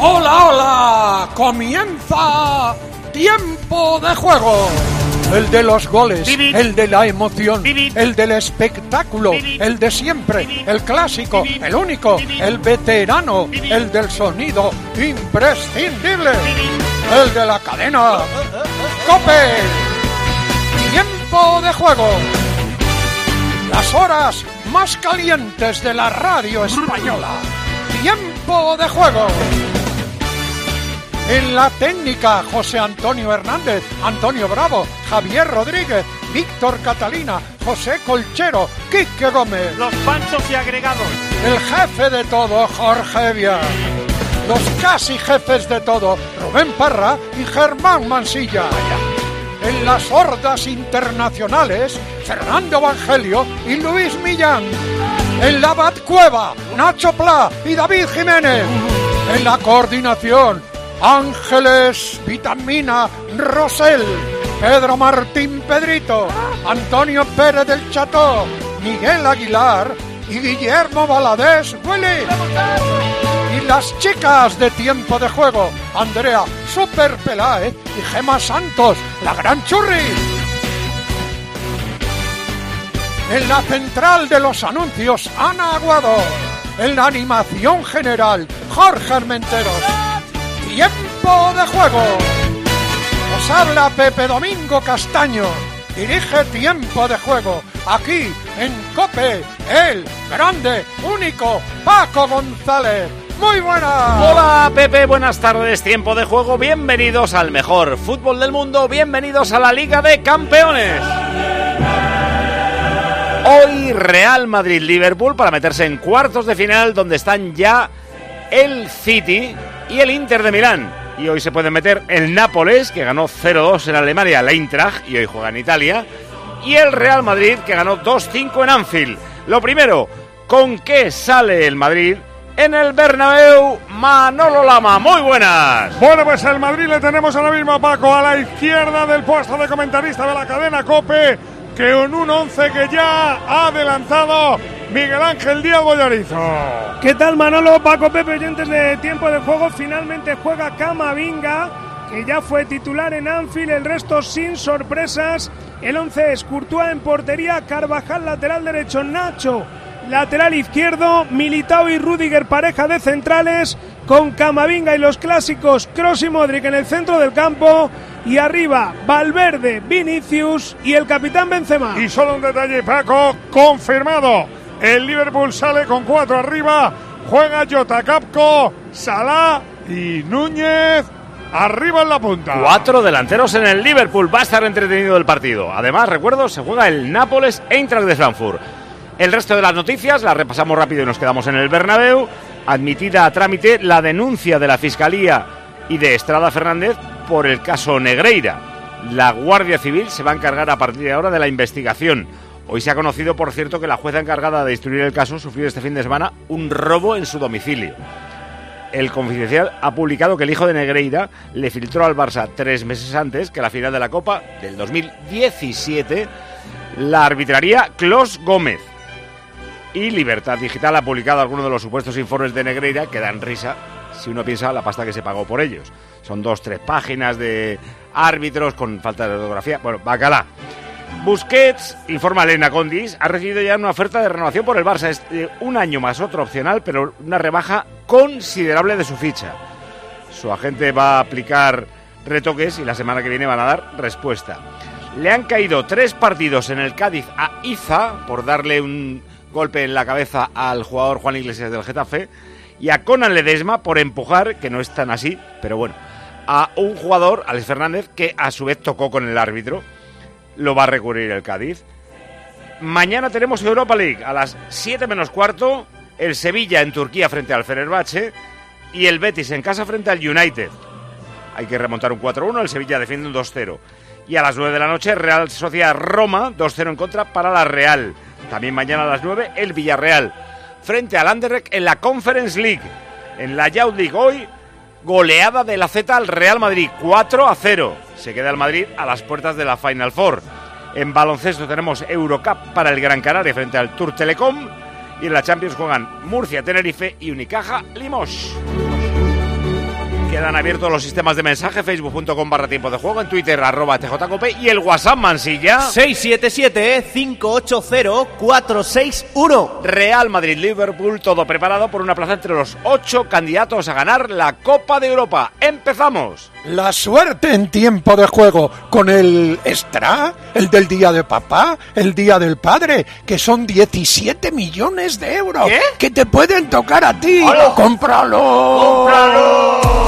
¡Hola, hola! ¡Comienza Tiempo de Juego! El de los goles, el de la emoción, el del espectáculo, el de siempre, el clásico, el único, el veterano, el del sonido imprescindible, el de la cadena COPE. Tiempo de Juego. Las horas más calientes de la radio española. Tiempo de Juego. En la técnica, José Antonio Hernández, Antonio Bravo, Javier Rodríguez, Víctor Catalina, José Colchero, Quique Gómez. Los panchos y agregados. El jefe de todo, Jorge Evia. Los casi jefes de todo, Rubén Parra y Germán Mansilla. En las hordas internacionales, Fernando Evangelio y Luis Millán. En la Batcueva, Nacho Pla y David Jiménez. En la coordinación, Ángeles Vitamina Rosell, Pedro Martín Pedrito, Antonio Pérez del Cható, Miguel Aguilar y Guillermo Valadez Willy. Y las chicas de Tiempo de Juego, Andrea Super Peláez y Gema Santos, la gran churri. En la central de los anuncios, Ana Aguado. En la animación general, Jorge Armenteros. Tiempo de Juego. Os habla Pepe Domingo Castaño. Dirige Tiempo de Juego. Aquí en COPE, el grande, único Paco González. Muy buenas. Hola Pepe, buenas tardes. Tiempo de Juego. Bienvenidos al mejor fútbol del mundo. Bienvenidos a la Liga de Campeones. Hoy Real Madrid-Liverpool para meterse en cuartos de final, donde están ya el City y el Inter de Milán. Y hoy se puede meter el Nápoles, que ganó 0-2 en Alemania, la Eintracht, y hoy juega en Italia, y el Real Madrid, que ganó 2-5 en Anfield. Lo primero, ¿con qué sale el Madrid en el Bernabéu? Manolo Lama, muy buenas. Bueno, pues el Madrid le tenemos ahora mismo, Paco, a la izquierda del puesto de comentarista de la cadena COPE, que en un 11 que ya ha adelantado Miguel Ángel Díaz Bollarizo. ¿Qué tal, Manolo, Paco, Pepe, oyentes de Tiempo de Juego? Finalmente juega Camavinga, que ya fue titular en Anfield, el resto sin sorpresas. El 11 es Courtois en portería, Carvajal lateral derecho, Nacho lateral izquierdo, Militao y Rüdiger pareja de centrales, con Camavinga y los clásicos Kroos y Modric en el centro del campo, y arriba Valverde, Vinicius y el capitán Benzema. Y solo un detalle, Paco, confirmado, el Liverpool sale con 4 arriba, juega Jota, Capco, Salah y Núñez arriba en la punta. 4 delanteros en el Liverpool, va a estar entretenido el partido. Además, recuerdo, se juega el Nápoles-Eintracht de Frankfurt. El resto de las noticias las repasamos rápido y nos quedamos en el Bernabéu. Admitida a trámite la denuncia de la Fiscalía y de Estrada Fernández por el caso Negreira. La Guardia Civil se va a encargar a partir de ahora de la investigación. Hoy se ha conocido, por cierto, que la jueza encargada de instruir el caso sufrió este fin de semana un robo en su domicilio. El Confidencial ha publicado que el hijo de Negreira le filtró al Barça 3 meses antes que la final de la Copa del 2017 la arbitraría Clos Gómez. Y Libertad Digital ha publicado algunos de los supuestos informes de Negreira que dan risa si uno piensa la pasta que se pagó por ellos. Son 2-3 páginas de árbitros con falta de ortografía. Bueno, bacalá. Busquets, informa Elena Condis, ha recibido ya una oferta de renovación por el Barça. Es de 1 año más otro opcional, pero una rebaja considerable de su ficha. Su agente va a aplicar retoques y la semana que viene van a dar respuesta. Le han caído 3 partidos en el Cádiz a Iza por darle un golpe en la cabeza al jugador Juan Iglesias del Getafe, y a Conan Ledesma por empujar, que no es tan así, pero bueno, a un jugador, Alex Fernández, que a su vez tocó con el árbitro. Lo va a recurrir el Cádiz. Mañana tenemos Europa League a las 7 menos cuarto, el Sevilla en Turquía frente al Fenerbahce y el Betis en casa frente al United. Hay que remontar un 4-1, el Sevilla defiende un 2-0. Y a las 9 de la noche, Real Sociedad Roma, 2-0 en contra para la Real. También mañana a las 9, el Villarreal frente al Anderlecht en la Conference League. En la Youth League hoy, goleada de la Z al Real Madrid, 4-0. Se queda el Madrid a las puertas de la Final Four. En baloncesto tenemos Eurocup para el Gran Canaria frente al Tour Telecom. Y en la Champions juegan Murcia, Tenerife y Unicaja, Limoges. Quedan abiertos los sistemas de mensaje, facebook.com/tiempo de juego, en Twitter @tjcope y el WhatsApp, Mansilla 677-580-461. Real Madrid-Liverpool, todo preparado por una plaza entre los 8 candidatos a ganar la Copa de Europa. ¡Empezamos! La suerte en tiempo de juego con el extra, el del día de papá, el día del padre, que son 17 millones de euros. ¿Qué? Que te pueden tocar a ti. ¡Hola! ¡Cómpralo! ¡Cómpralo!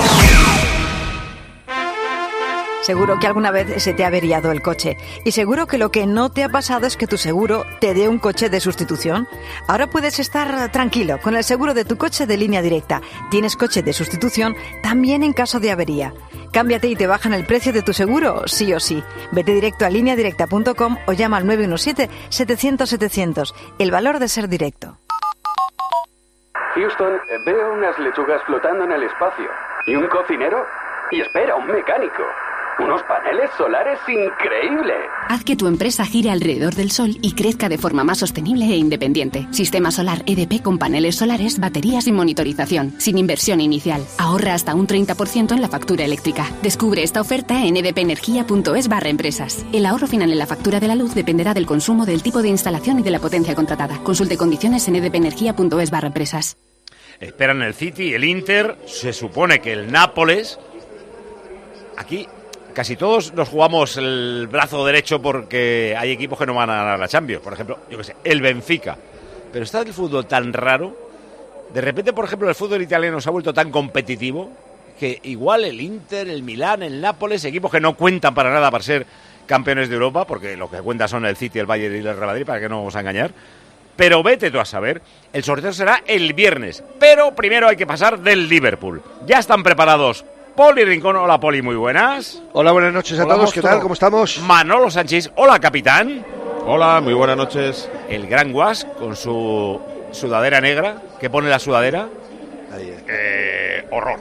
Seguro que alguna vez se te ha averiado el coche. Y seguro que lo que no te ha pasado es que tu seguro te dé un coche de sustitución. Ahora puedes estar tranquilo con el seguro de tu coche de Línea Directa. Tienes coche de sustitución también en caso de avería. Cámbiate y te bajan el precio de tu seguro, sí o sí. Vete directo a lineadirecta.com o llama al 917-700-700. El valor de ser directo. Houston, veo unas lechugas flotando en el espacio. ¿Y un cocinero? Y espera, un mecánico. ¡Unos paneles solares increíbles! Haz que tu empresa gire alrededor del sol y crezca de forma más sostenible e independiente. Sistema solar EDP con paneles solares, baterías y monitorización. Sin inversión inicial. Ahorra hasta un 30% en la factura eléctrica. Descubre esta oferta en edpenergia.es/empresas. El ahorro final en la factura de la luz dependerá del consumo, del tipo de instalación y de la potencia contratada. Consulte condiciones en edpenergia.es/empresas. Esperan el City, el Inter, se supone que el Nápoles. Aquí casi todos nos jugamos el brazo derecho porque hay equipos que no van a ganar la Champions. Por ejemplo, yo qué sé, el Benfica. Pero está el fútbol tan raro. De repente, por ejemplo, el fútbol italiano se ha vuelto tan competitivo que igual el Inter, el Milán, el Nápoles, equipos que no cuentan para nada para ser campeones de Europa, porque lo que cuentan son el City, el Bayern y el Real Madrid, para que no vamos a engañar. Pero vete tú a saber, el sorteo será el viernes. Pero primero hay que pasar del Liverpool. Ya están preparados Poli Rincón. Hola, Poli, muy buenas. Hola, buenas noches a todos. ¿Qué tal? ¿Cómo estamos? Manolo Sánchez. Hola, capitán. Hola, muy buenas noches. El gran Guas con su sudadera negra. ¿Qué pone la sudadera? Ahí. Horror.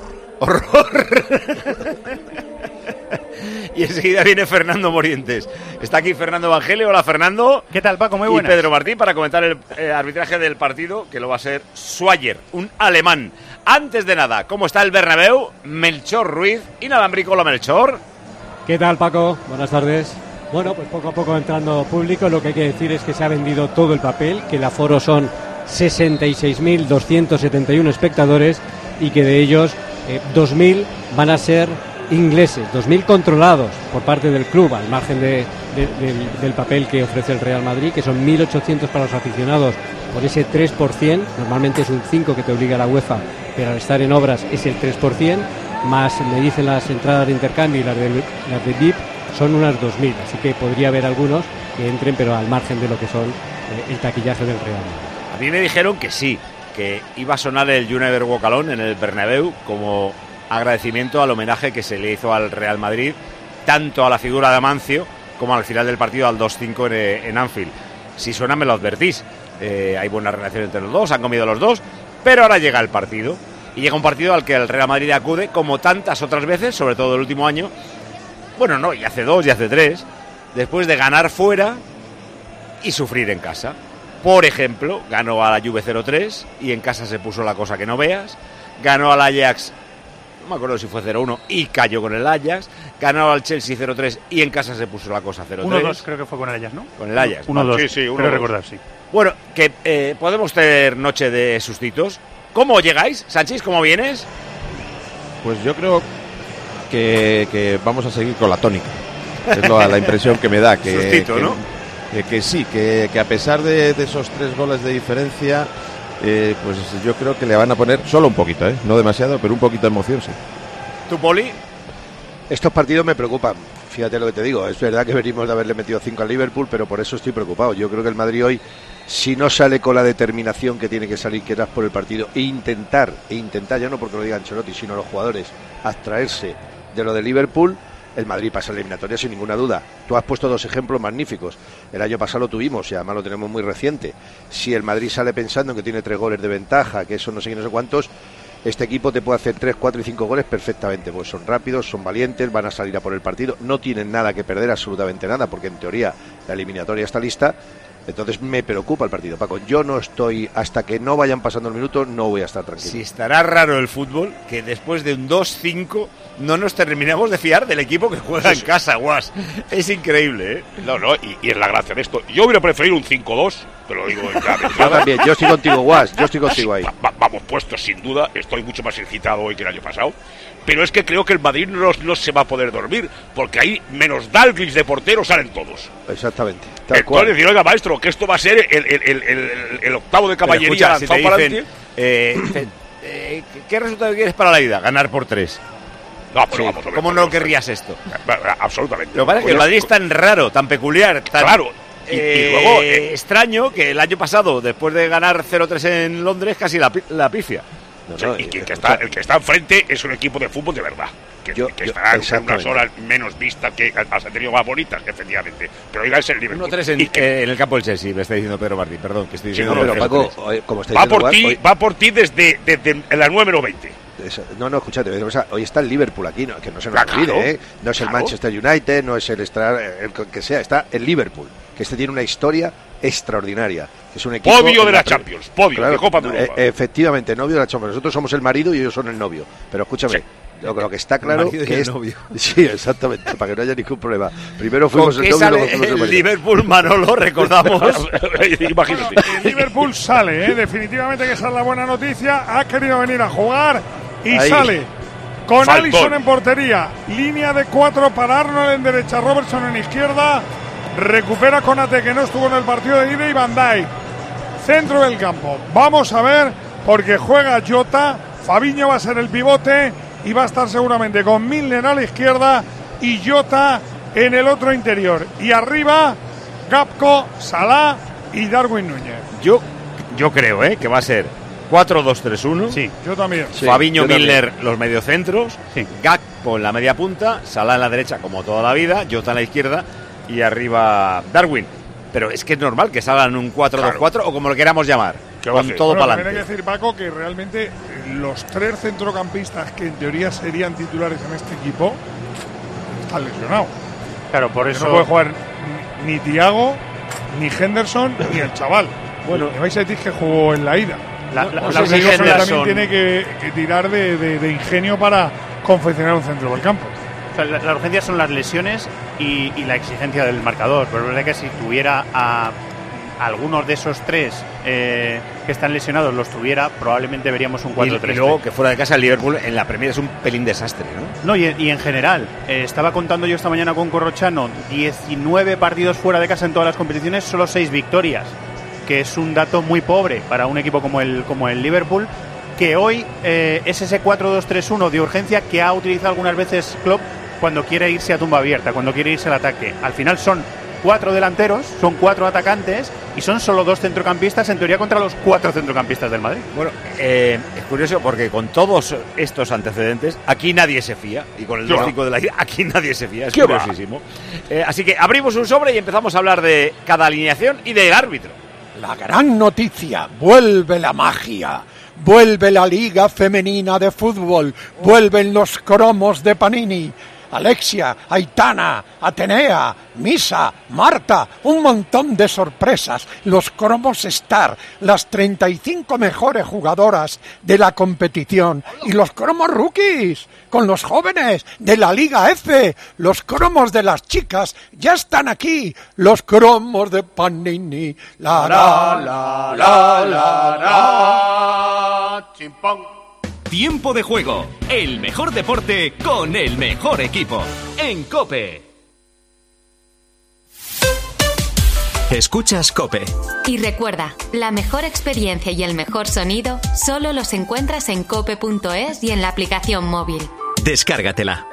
Y enseguida viene Fernando Morientes. Está aquí Fernando Evangelio. Hola, Fernando. ¿Qué tal, Paco? Muy buenas. Y Pedro Martín para comentar el arbitraje del partido, que lo va a ser Schweier, un alemán. Antes de nada, ¿cómo está el Bernabéu? Melchor Ruiz, inalámbrico. Hola, Melchor. ¿Qué tal, Paco? Buenas tardes. Bueno, pues poco a poco entrando público. Lo que hay que decir es que se ha vendido todo el papel, que el aforo son 66.271 espectadores y que de ellos 2.000 van a ser ingleses, 2.000 controlados por parte del club, al margen del papel que ofrece el Real Madrid, que son 1.800 para los aficionados por ese 3%, normalmente es un 5% que te obliga la UEFA, pero al estar en obras es el 3%, más me dicen las entradas de intercambio y las de VIP, son unas 2.000, así que podría haber algunos que entren, pero al margen de lo que son el taquillaje del Real Madrid. A mí me dijeron que sí, que iba a sonar el You Never Walk Alone en el Bernabéu como agradecimiento al homenaje que se le hizo al Real Madrid, tanto a la figura de Amancio como al final del partido al 2-5 en Anfield. Si suena me lo advertís, hay buena relación entre los dos, han comido los dos, pero ahora llega el partido, y llega un partido al que el Real Madrid acude como tantas otras veces, sobre todo el último año, bueno, no, y hace 2 y hace 3, después de ganar fuera y sufrir en casa. Por ejemplo, ganó a la Juve 0-3 y en casa se puso la cosa que no veas, ganó al Ajax, no me acuerdo si fue 0-1 y cayó con el Ajax, ganó al Chelsea 0-3 y en casa se puso la cosa 0-3. 1-2 creo que fue con el Ajax, ¿no? Con el Ajax. 1-2, sí, 1-2. creo recordar, sí. Bueno, que podemos tener noche de sustitos. ¿Cómo llegáis? Sánchez, ¿cómo vienes? Pues yo creo que vamos a seguir con la tónica. Es la impresión que me da. Sustito, ¿no? Que sí, que a pesar de esos 3 goles de diferencia, pues yo creo que le van a poner solo un poquito, no demasiado, pero un poquito de emoción, sí. ¿Tú, Poli? Estos partidos me preocupan. Fíjate lo que te digo. Es verdad que venimos de haberle metido 5 al Liverpool, pero por eso estoy preocupado. Yo creo que el Madrid hoy, si no sale con la determinación que tiene que salir, que era por el partido, e intentar, ya no porque lo diga Ancelotti, sino los jugadores, abstraerse de lo de Liverpool, el Madrid pasa la eliminatoria sin ninguna duda. Tú has puesto 2 ejemplos magníficos. El año pasado lo tuvimos y además lo tenemos muy reciente. Si el Madrid sale pensando que tiene 3 goles de ventaja, que eso no sé qué, no sé cuántos, este equipo te puede hacer 3, 4 y 5 goles perfectamente. Pues son rápidos, son valientes, van a salir a por el partido, no tienen nada que perder, absolutamente nada, porque en teoría la eliminatoria está lista. Entonces me preocupa el partido, Paco. Yo no estoy, hasta que no vayan pasando los minutos, no voy a estar tranquilo. Si estará raro el fútbol, que después de un 2-5 no nos terminamos de fiar del equipo que juega en casa, Guas. Es increíble, ¿eh? No, y es la gracia de esto. Yo hubiera preferido un 5-2, te lo digo ya. Yo también, yo estoy contigo, Guas, yo estoy contigo ahí. Vamos puestos, sin duda. Estoy mucho más excitado hoy que el año pasado. Pero es que creo que el Madrid no se va a poder dormir, porque ahí, menos Dalglish de portero, salen todos. Exactamente. Entonces decir, oiga, maestro, que esto va a ser el octavo de caballería lanzado para adelante. ¿Qué resultado quieres para la ida? Ganar por 3. No, pero vamos a ver. ¿Cómo no querrías esto? Absolutamente. Lo que pasa es que el Madrid es tan raro, tan peculiar, tan... Claro. Y luego, extraño que el año pasado, después de ganar 0-3 en Londres, casi la pifia. El que está enfrente es un equipo de fútbol de verdad. Que estará en unas horas menos vistas, que ha tenido más bonitas, efectivamente. Pero oiga, es el Liverpool. 1-3 en el campo del Chelsea, me está diciendo Pedro Martín. Perdón, que estoy diciendo. Pero Paco, como está va por ti desde las 9:20. No, escúchate, hoy está el Liverpool aquí, que no se nos olvide, ¿eh? No es el Manchester United, no es el que sea, está el Liverpool, que tiene una historia extraordinaria. Es un equipo podio de la Champions, podio de Copa de Europa. Efectivamente, novio de la Champions. Nosotros somos el marido y ellos son el novio. Pero escúchame, lo que está claro que es novio. Sí, exactamente, para que no haya ningún problema. Primero fuimos el novio y luego fuimos el marido. Liverpool, Manolo, recordamos. Imagínate. El Liverpool sale, definitivamente que esa es la buena noticia. Ha querido venir a jugar y sale con Alisson en portería. Línea de 4 para Arnold en derecha, Robertson en izquierda. Recupera Konate, que no estuvo en el partido de ida, y Van Dijk. Centro del campo. Vamos a ver, porque juega Jota. Fabinho va a ser el pivote y va a estar seguramente con Milner a la izquierda y Jota en el otro interior. Y arriba, Gakpo, Salah y Darwin Núñez. Yo creo que va a ser 4-2-3-1. Sí, yo también. Sí, Fabinho, Milner, los mediocentros. Sí. Gakpo en la media punta, Salah en la derecha, como toda la vida, Jota en la izquierda y arriba Darwin. Pero es que es normal que salgan un 4-2-4 o como lo queramos llamar, con todo para adelante. Hay que decir, Paco, que realmente los 3 centrocampistas que en teoría serían titulares en este equipo están lesionados. Claro, por eso no puede jugar ni Thiago, ni Henderson, ni el chaval. Bueno, me vais a decir que jugó en la ida. También tiene que tirar de ingenio para confeccionar un centro del campo. O sea, la urgencia son las lesiones y la exigencia del marcador. Pero es verdad que si tuviera a algunos de esos 3 que están lesionados, los tuviera, probablemente veríamos un 4-3. Y luego que fuera de casa el Liverpool en la Premier es un pelín desastre, ¿no? No, y en general, estaba contando yo esta mañana con Corrochano, 19 partidos fuera de casa en todas las competiciones, solo 6 victorias, que es un dato muy pobre para un equipo como el Liverpool, que hoy es ese 4-2-3-1 de urgencia que ha utilizado algunas veces Klopp cuando quiere irse a tumba abierta, cuando quiere irse al ataque. Al final son 4 delanteros, son 4 atacantes y son solo 2 centrocampistas, en teoría contra los 4 centrocampistas del Madrid. Bueno, es curioso porque con todos estos antecedentes aquí nadie se fía, y con el 2-5 de la ida aquí nadie se fía, es curiosísimo. Así que abrimos un sobre y empezamos a hablar de cada alineación y del árbitro. La gran noticia, vuelve la magia. Vuelve la Liga Femenina de Fútbol, vuelven los cromos de Panini. Alexia, Aitana, Atenea, Misa, Marta, un montón de sorpresas, los cromos Star, las 35 mejores jugadoras de la competición y los cromos rookies, con los jóvenes de la Liga F, los cromos de las chicas ya están aquí, los cromos de Panini, la la la la la la, chimpón. Tiempo de juego, el mejor deporte con el mejor equipo, en COPE. Escuchas COPE. Y recuerda, la mejor experiencia y el mejor sonido solo los encuentras en cope.es y en la aplicación móvil. Descárgatela.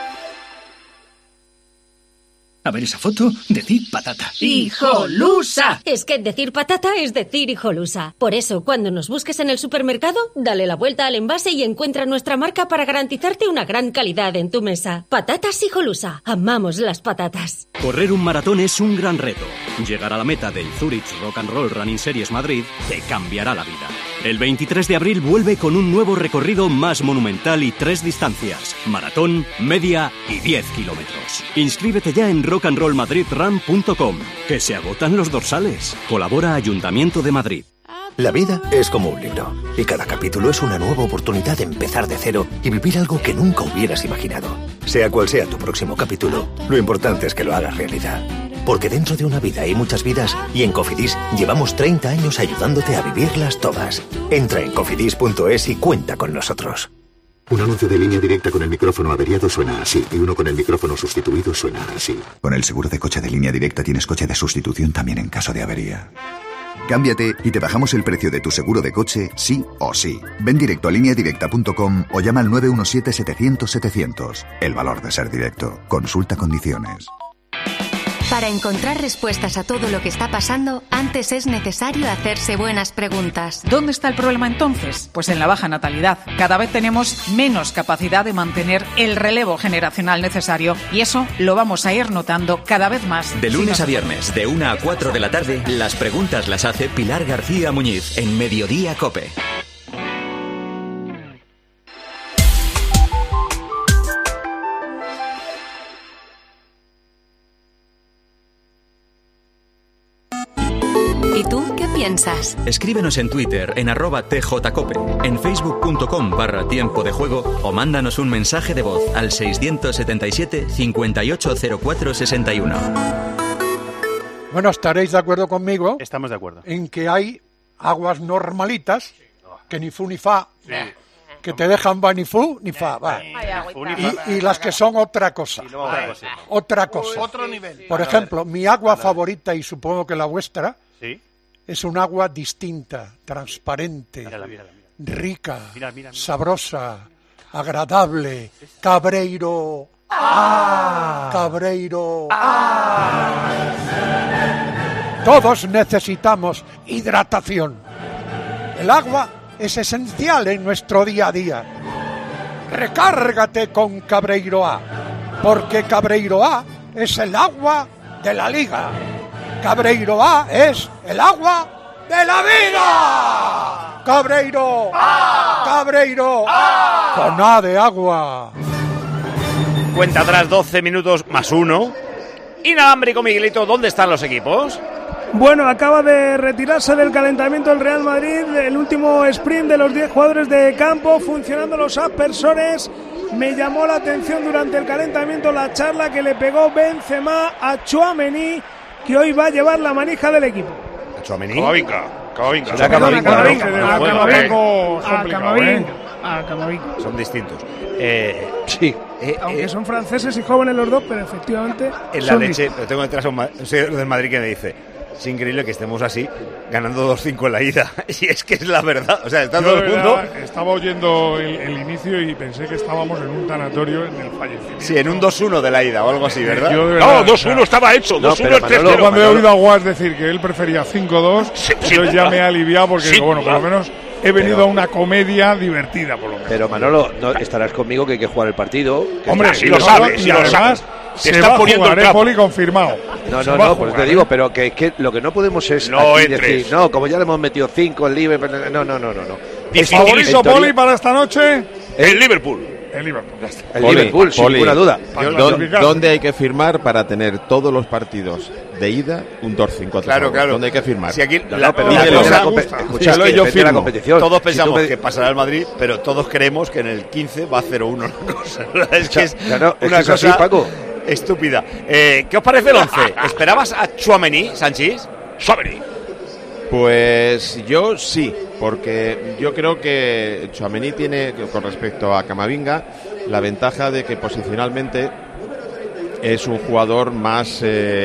A ver esa foto, decir patata. ¡Hijolusa! Es que decir patata es decir hijolusa. Por eso, cuando nos busques en el supermercado, dale la vuelta al envase y encuentra nuestra marca para garantizarte una gran calidad en tu mesa. Patatas Hijolusa. Amamos las patatas. Correr un maratón es un gran reto. Llegar a la meta del Zurich Rock and Roll Running Series Madrid te cambiará la vida. El 23 de abril vuelve con un nuevo recorrido más monumental y 3 distancias: maratón, media y 10 kilómetros. Inscríbete ya en rockandrollmadridrun.com, que se agotan los dorsales. Colabora Ayuntamiento de Madrid. La vida es como un libro, y cada capítulo es una nueva oportunidad de empezar de cero y vivir algo que nunca hubieras imaginado. Sea cual sea tu próximo capítulo, lo importante es que lo hagas realidad. Porque dentro de una vida hay muchas vidas, y en Cofidis llevamos 30 años ayudándote a vivirlas todas. Entra en cofidis.es y cuenta con nosotros. Un anuncio de Línea Directa con el micrófono averiado suena así, y uno con el micrófono sustituido suena así. Con el seguro de coche de Línea Directa tienes coche de sustitución también en caso de avería. Cámbiate y te bajamos el precio de tu seguro de coche, sí o sí. Ven directo a lineadirecta.com o llama al 917-700-700. El valor de ser directo. Consulta condiciones. Para encontrar respuestas a todo lo que está pasando, antes es necesario hacerse buenas preguntas. ¿Dónde está el problema entonces? Pues en la baja natalidad. Cada vez tenemos menos capacidad de mantener el relevo generacional necesario, y eso lo vamos a ir notando cada vez más. De lunes a viernes, de 1 a 4 de la tarde, las preguntas las hace Pilar García Muñiz en Mediodía COPE. ¿Y tú qué piensas? Escríbenos en Twitter en @tjcope, en facebook.com/tiempo de juego, o mándanos un mensaje de voz al 677 580461. Bueno, estaréis de acuerdo conmigo. Estamos de acuerdo. En que hay aguas normalitas, que ni fu ni fa, que te dejan va ni fu ni fa, va. Y las que son otra cosa. Otra cosa. Otro nivel. Por ejemplo, mi agua favorita, y supongo que la vuestra, es un agua distinta, transparente, rica, sabrosa, agradable. Cabreiro. Cabreiro. Todos necesitamos hidratación. El agua es esencial en nuestro día a día. Recárgate con Cabreiro A, porque Cabreiro A es el agua de la liga. Cabreiro A es el agua de la vida. Cabreiro A. Cabreiro A. Con A de agua. Cuenta atrás, 12 minutos más 1. Inalámbrico, Miguelito, ¿dónde están los equipos? Bueno, acaba de retirarse del calentamiento el Real Madrid, el último sprint de los 10 jugadores de campo, funcionando los aspersores. Me llamó la atención durante el calentamiento la charla que le pegó Benzema a Tchouaméni, que hoy va a llevar la manija del equipo. ¿A Tchouaméni? Camavinga. Son distintos. Aunque son franceses y jóvenes los dos, pero efectivamente en la leche, pero tengo detrás un señor del Madrid que me dice: es increíble que estemos así, ganando 2-5 en la ida. Y es que es la verdad. O sea, está todo el mundo. Estaba oyendo el inicio y pensé que estábamos en un tanatorio en el fallecimiento. Sí, en un 2-1 de la ida o algo así, ¿verdad? No, 2-1 estaba hecho. 2-1 es tercero. Cuando he oído a Guas decir que él prefería 5-2, yo ya me he aliviado porque digo, bueno, por lo menos he venido a una comedia divertida, por lo menos. Pero Manolo, no estarás conmigo que hay que jugar el partido. Hombre, si lo sabes, si lo sabes. Se está poniendo el Poli confirmado. No, pues te digo, pero que lo que no podemos es decir, no, como ya le hemos metido 5 en Liverpool, no. ¿El favorito Poli para esta noche? El Liverpool. El Liverpool, ya está. El Liverpool, sin ninguna duda. ¿Dónde hay que firmar para tener todos los partidos de ida un 2-5? Claro. ¿Dónde hay que firmar? Si aquí la competición. Todos pensamos que pasará el Madrid, pero todos creemos que en el 15 va a 0-1 la cosa. Es que es una cosa así, Paco. Estúpida. ¿Qué os parece el 11? ¿Esperabas a Tchouaméni, Sanchís? Tchouaméni. Pues yo sí, porque yo creo que Tchouaméni tiene, con respecto a Camavinga, la ventaja de que posicionalmente es un jugador más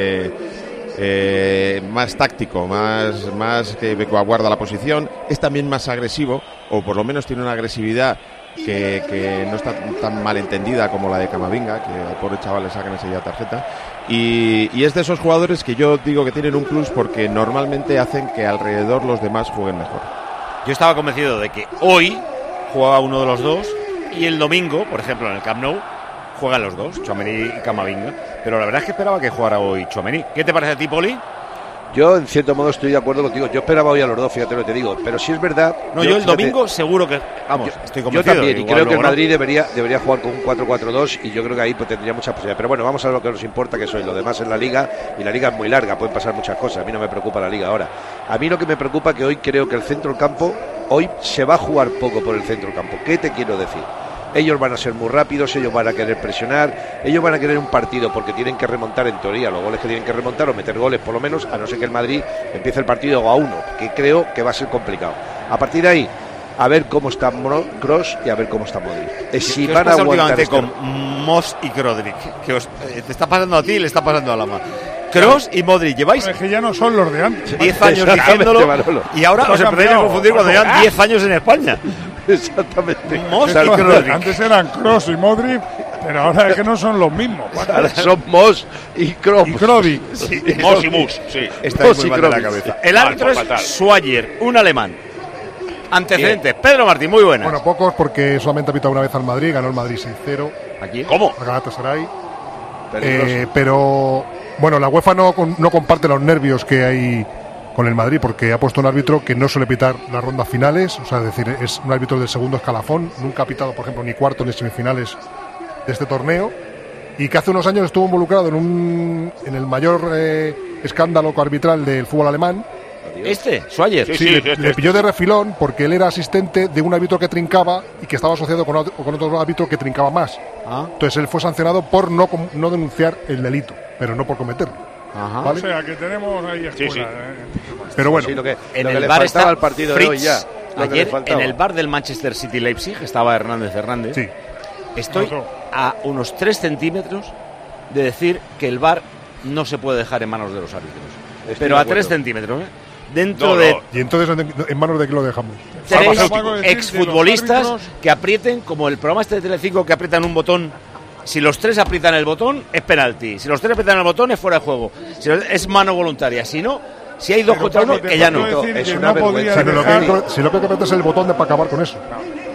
táctico, más que aguarda la posición, es también más agresivo, o por lo menos tiene una agresividad que no está tan mal entendida como la de Camavinga, que al pobre chaval le sacan enseguida tarjeta, y es de esos jugadores que yo digo que tienen un plus porque normalmente hacen que alrededor los demás jueguen mejor. Yo estaba convencido de que hoy jugaba uno de los dos y el domingo, por ejemplo en el Camp Nou, juegan los dos, Tchouaméni y Camavinga, pero la verdad es que esperaba que jugara hoy Tchouaméni. ¿Qué te parece a ti, Poli? Yo, en cierto modo, estoy de acuerdo contigo. Yo esperaba hoy a los dos, fíjate lo que te digo. Pero sí es verdad... No, yo el domingo seguro que... Vamos, estoy convencido. Yo también, y creo que el Madrid debería jugar con un 4-4-2 y yo creo que ahí pues, tendría muchas posibilidades. Pero bueno, vamos a lo que nos importa, que es hoy. Lo demás en la Liga, y la Liga es muy larga, pueden pasar muchas cosas. A mí no me preocupa la Liga ahora. A mí lo que me preocupa es que hoy creo que el centro del campo, hoy se va a jugar poco por el centro del campo. ¿Qué te quiero decir? Ellos van a ser muy rápidos, ellos van a querer presionar, ellos van a querer un partido porque tienen que remontar en teoría los goles que tienen que remontar o meter goles por lo menos, a no ser que el Madrid empiece el partido a 1, que creo que va a ser complicado. A partir de ahí, a ver cómo está Kroos y a ver cómo está Modric. Si van a aguantar con Moss y Kroos, que te está pasando a ti y le está pasando a Lama. Kroos y Modric, lleváis... Es que ya no son los de antes. 10 años diciéndolo y ahora os empezáis a confundir cuando llevan 10 años en España. Exactamente. Antes eran Kroos y Modric, pero ahora es que no son los mismos. Ahora son Moss y Kroos. Y Krodi. Sí, Moss y Mus, sí. Estáis muy mal de la cabeza. El árbitro es Schweiger, un alemán. Antecedentes. Pedro Martín, muy buenas. Bueno, pocos porque solamente ha pitado una vez al Madrid, ganó el Madrid 6-0. ¿Aquí? ¿Cómo? A Galatasaray. Pero, bueno, la UEFA no comparte los nervios que hay con el Madrid porque ha puesto un árbitro que no suele pitar las rondas finales, o sea, es decir, es un árbitro del segundo escalafón, nunca ha pitado, por ejemplo, ni cuartos ni semifinales de este torneo, y que hace unos años estuvo involucrado en el mayor escándalo arbitral del fútbol alemán. Schweiger. Sí, le pilló de refilón porque él era asistente de un árbitro que trincaba y que estaba asociado con otro árbitro que trincaba más. Entonces él fue sancionado por no denunciar el delito, pero no por cometerlo. ¿Vale? O sea, que tenemos ahí escuela. Sí. Pero bueno, en el bar está el partido Fritz, de hoy ya. Ayer en el bar del Manchester City Leipzig estaba Hernández. Sí. Estoy a unos 3 centímetros de decir que el bar no se puede dejar en manos de los árbitros. Pero a 3 centímetros, Dentro de... ¿Y entonces en manos de qué lo dejamos? 3 exfutbolistas que aprieten, como el programa este de Telecinco, que aprietan un botón. Si los 3 aprietan el botón, es penalti. Si los 3 aprietan el botón, es fuera de juego. Es mano voluntaria. Si no, si hay 2 contra 1, que ya no. Es una vergüenza. Si lo que hay que meter es el botón para acabar con eso.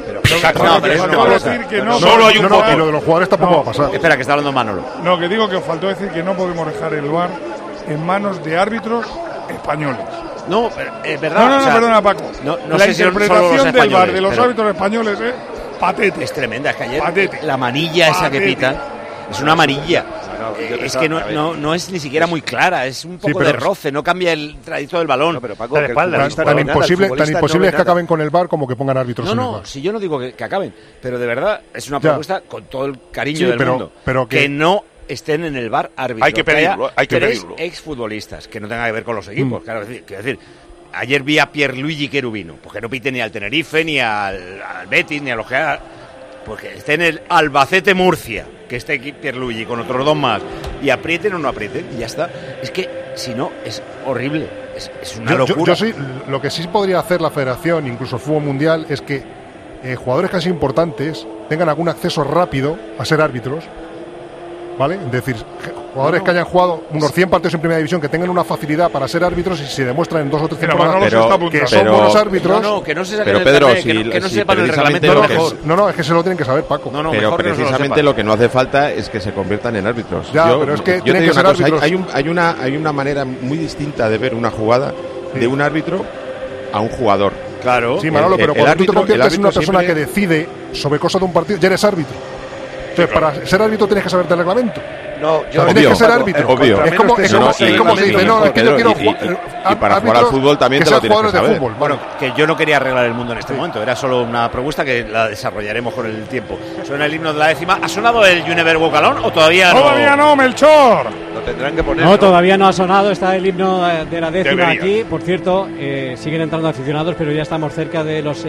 Solo hay un botón. Y lo de los jugadores tampoco va a pasar. Espera, que está hablando Manolo. No, que digo que os faltó decir que no podemos dejar el VAR en manos de árbitros españoles. No, es verdad. No, perdona, Paco. No la sé interpretación del VAR de los árbitros españoles es patética. Es tremenda, es que ayer la amarilla esa que pitan es una amarilla. Es que no es ni siquiera muy clara, es un poco de roce, no cambia el trayecto del balón. Pero Paco, tan imposible es que acaben con el VAR como que pongan árbitros en el VAR. Si yo no digo que acaben, pero de verdad es una propuesta con todo el cariño del mundo. Pero que no estén en el VAR árbitros. Hay que pedirlo, hay que pedirlo. 3 exfutbolistas que no tengan que ver con los equipos, claro, quiero decir. Ayer vi a Pierluigi Cherubino, porque no pite ni al Tenerife, ni al Betis, ni a los que haga, porque esté en el Albacete Murcia, que esté Pierluigi con otros 2 más, y aprieten o no aprieten, y ya está. Es que, si no, es horrible, es una locura. Lo que sí podría hacer la Federación, incluso el Fútbol Mundial, es que jugadores casi importantes tengan algún acceso rápido a ser árbitros, ¿vale? Es decir, jugadores que hayan jugado unos 100 partidos en Primera División, que tengan una facilidad para ser árbitros y se demuestran en 2 o 3 temporadas que son buenos árbitros. Que no se pero Pedro, que no sepan el reglamento mejor. No, es que se lo tienen que saber, Paco. Pero precisamente lo que no hace falta es que se conviertan en árbitros. Pero es que tienen que ser árbitros. Hay una manera muy distinta de ver una jugada de un árbitro a un jugador. Claro. Sí, Manolo, pero cuando tú te conviertes en una persona que decide sobre cosas de un partido, ya eres árbitro. Entonces, para ser árbitro tienes que saber del reglamento. No, tienes que ser árbitro. Obvio. Es como se dice, no, es que yo quiero y para jugar al fútbol también te lo tienes que saber. Bueno, que yo no quería arreglar el mundo en este momento, era solo una propuesta que la desarrollaremos con el tiempo. Suena el himno de la 10ª. ¿Ha sonado el You Never Walk Alone o todavía no? Todavía no, Melchor. Lo tendrán que poner. No, todavía no ha sonado, está el himno de la 10ª aquí. Por cierto, siguen entrando aficionados, pero ya estamos cerca de los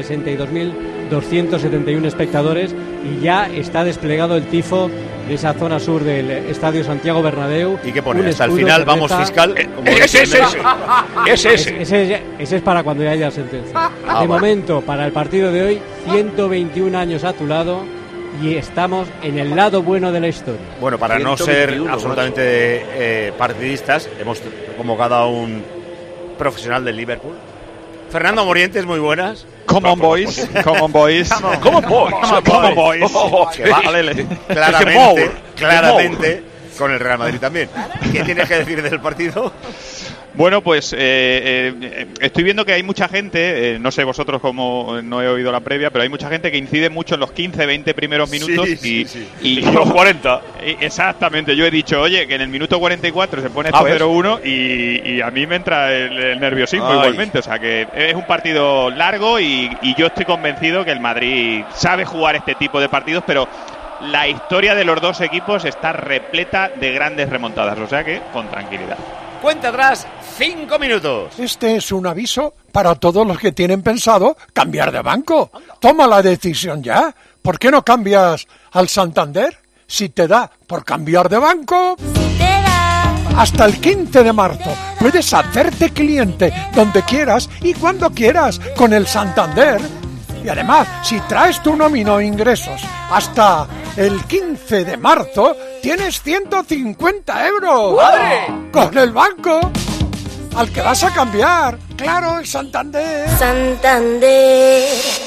62.271 espectadores y ya está desplegado el tifo de esa zona sur del Estadio Santiago Bernabéu. ¿Y qué pone? Hasta el final, vamos fiscal. Ese es para cuando ya haya sentencia. De momento, para el partido de hoy, 121 años a tu lado y estamos en el lado bueno de la historia. Bueno, para no ser absolutamente partidistas, hemos convocado a un profesional del Liverpool. Fernando Morientes, muy buenas. Come on, boys. Come on, boys. Come on, boys. Que va, claramente, con el Real Madrid también. ¿Qué tienes que decir del partido? Bueno, pues estoy viendo que hay mucha gente, no sé vosotros cómo, no he oído la previa, pero hay mucha gente que incide mucho en los 15, 20 primeros minutos y los 40. Exactamente, yo he dicho, oye, que en el minuto 44 se pone esto 0-1 y a mí me entra el nerviosismo igualmente, o sea que es un partido largo y yo estoy convencido que el Madrid sabe jugar este tipo de partidos, pero la historia de los dos equipos está repleta de grandes remontadas, o sea que con tranquilidad. Cuenta atrás, 5 minutos. Este es un aviso para todos los que tienen pensado cambiar de banco. Toma la decisión ya. ¿Por qué no cambias al Santander? Si te da por cambiar de banco. Hasta el 15 de marzo puedes hacerte cliente donde quieras y cuando quieras con el Santander. Y además, si traes tu nómina o ingresos hasta el 15 de marzo, tienes 150 euros. ¡Madre! Con el banco al que vas a cambiar. Claro, el Santander. Santander.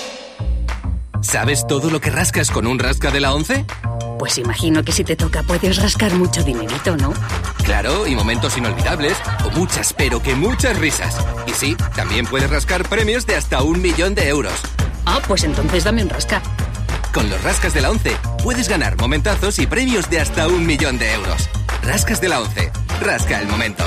¿Sabes todo lo que rascas con un rasca de la 11? Pues imagino que si te toca puedes rascar mucho dinerito, ¿no? Claro, y momentos inolvidables, o muchas, pero que muchas risas. Y sí, también puedes rascar premios de hasta 1 millón de euros. Ah, pues entonces dame un rasca. Con los rascas de la 11 puedes ganar momentazos y premios de hasta 1 millón de euros. Rascas de la 11. Rasca el momento.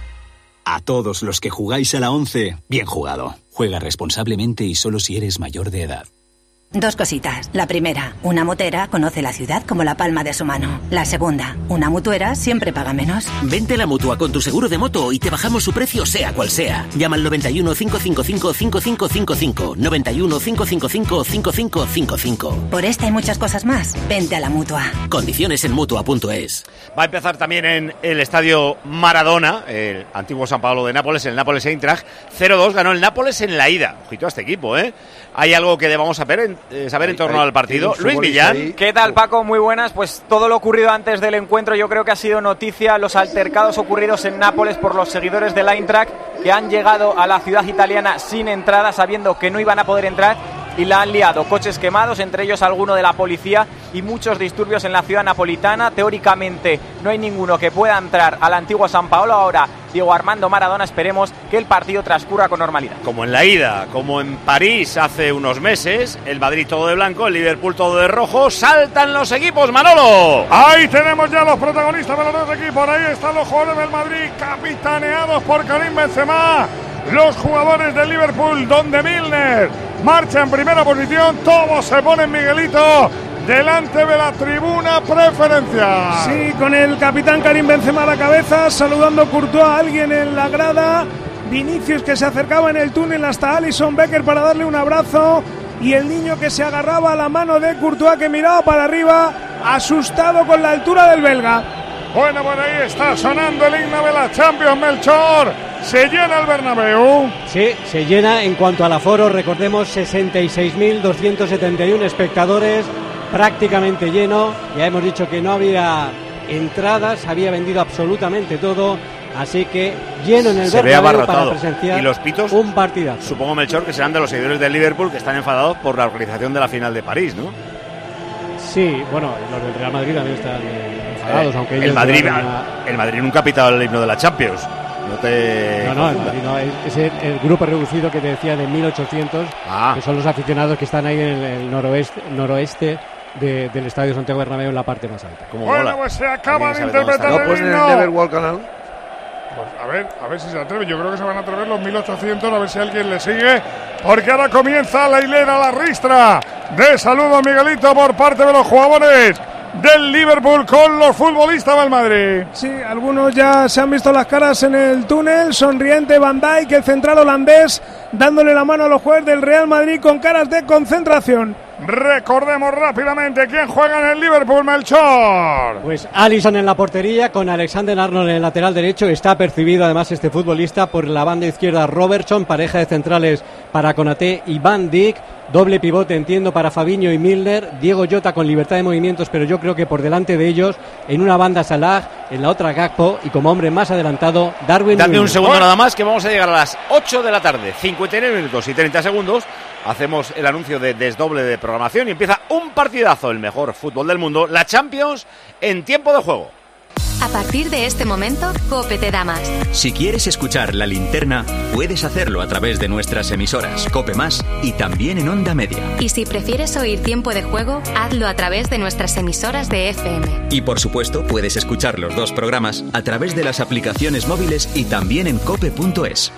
A todos los que jugáis a la 11, bien jugado. Juega responsablemente y solo si eres mayor de edad. 2 cositas. La primera, una motera conoce la ciudad como la palma de su mano. La segunda, una mutuera siempre paga menos. Vente a la Mutua con tu seguro de moto y te bajamos su precio sea cual sea. Llama al 91 555 5555. 91 555 5555. Por esta y muchas cosas más, vente a la Mutua. Condiciones en Mutua.es. Va a empezar también en el estadio Maradona, el antiguo San Paolo de Nápoles, el Nápoles Eintracht. 0-2 ganó el Nápoles en la ida. Ojito a este equipo, ¿eh? ¿Hay algo que debamos saber en torno al partido? Luis Millán. ¿Qué tal, Paco? Muy buenas. Pues todo lo ocurrido antes del encuentro yo creo que ha sido noticia. Los altercados ocurridos en Nápoles por los seguidores del Eintracht que han llegado a la ciudad italiana sin entrada, sabiendo que no iban a poder entrar, y la han liado. Coches quemados, entre ellos alguno de la policía, y muchos disturbios en la ciudad napolitana. Teóricamente no hay ninguno que pueda entrar a la antigua San Paolo. Ahora Diego Armando Maradona, esperemos que el partido transcurra con normalidad. Como en la ida, como en París hace unos meses, el Madrid todo de blanco, el Liverpool todo de rojo. ¡Saltan los equipos, Manolo! Ahí tenemos ya los protagonistas de los dos equipos. Ahí están los jugadores del Madrid, capitaneados por Karim Benzema. Los jugadores del Liverpool, donde Milner marcha en primera posición. Todos se ponen, Miguelito, delante de la tribuna preferencial. Sí, con el capitán Karim Benzema a la cabeza, saludando Courtois a alguien en la grada. Vinicius, que se acercaba en el túnel hasta Alisson Becker para darle un abrazo. Y el niño que se agarraba a la mano de Courtois, que miraba para arriba, asustado con la altura del belga. Bueno, por ahí está sonando el himno de la Champions, Melchor. ¿Se llena el Bernabéu? Sí, se llena. En cuanto al aforo, recordemos 66.271 espectadores, prácticamente lleno. Ya hemos dicho que no había entradas, había vendido absolutamente todo. Así que lleno en el Bernabéu para presenciar. ¿Y los pitos? Un partidazo. Supongo, Melchor, que serán de los seguidores del Liverpool, que están enfadados por la organización de la final de París, ¿no? Sí, bueno, los del Real Madrid también están enfadados, aunque ellos... El Madrid nunca ha pitado el himno de la Champions. No, el Madrid no, es el grupo reducido que te decía de 1.800, que son los aficionados que están ahí en el noroeste del Estadio Santiago Bernabéu, en la parte más alta. Bueno, pues se acaba de interpretar el himno. Pues a ver si se atreven. Yo creo que se van a atrever los 1.800, a ver si alguien le sigue, porque ahora comienza la hilera, la ristra de saludos, Miguelito, por parte de los jugadores del Liverpool con los futbolistas del Madrid. Sí, algunos ya se han visto las caras en el túnel. Sonriente Van Dijk, el central holandés, dándole la mano a los jugadores del Real Madrid con caras de concentración. Recordemos rápidamente quién juega en el Liverpool, Melchor. Pues Alisson en la portería, con Alexander-Arnold en el lateral derecho. Está percibido además este futbolista por la banda izquierda. Robertson, pareja de centrales para Konaté y Van Dijk. Doble pivote, entiendo, para Fabinho y Milner. Diego Jota con libertad de movimientos, pero yo creo que por delante de ellos, en una banda Salah, en la otra Gakpo, y como hombre más adelantado, Darwin Dame Núñez. Un segundo nada más, que vamos a llegar a las 8 de la tarde, 59 minutos y 30 segundos. Hacemos el anuncio de desdoble de programación y empieza un partidazo, el mejor fútbol del mundo, la Champions en tiempo de juego. A partir de este momento, COPE te da más. Si quieres escuchar La Linterna, puedes hacerlo a través de nuestras emisoras COPE Más y también en Onda Media. Y si prefieres oír Tiempo de Juego, hazlo a través de nuestras emisoras de FM. Y por supuesto, puedes escuchar los dos programas a través de las aplicaciones móviles y también en cope.es.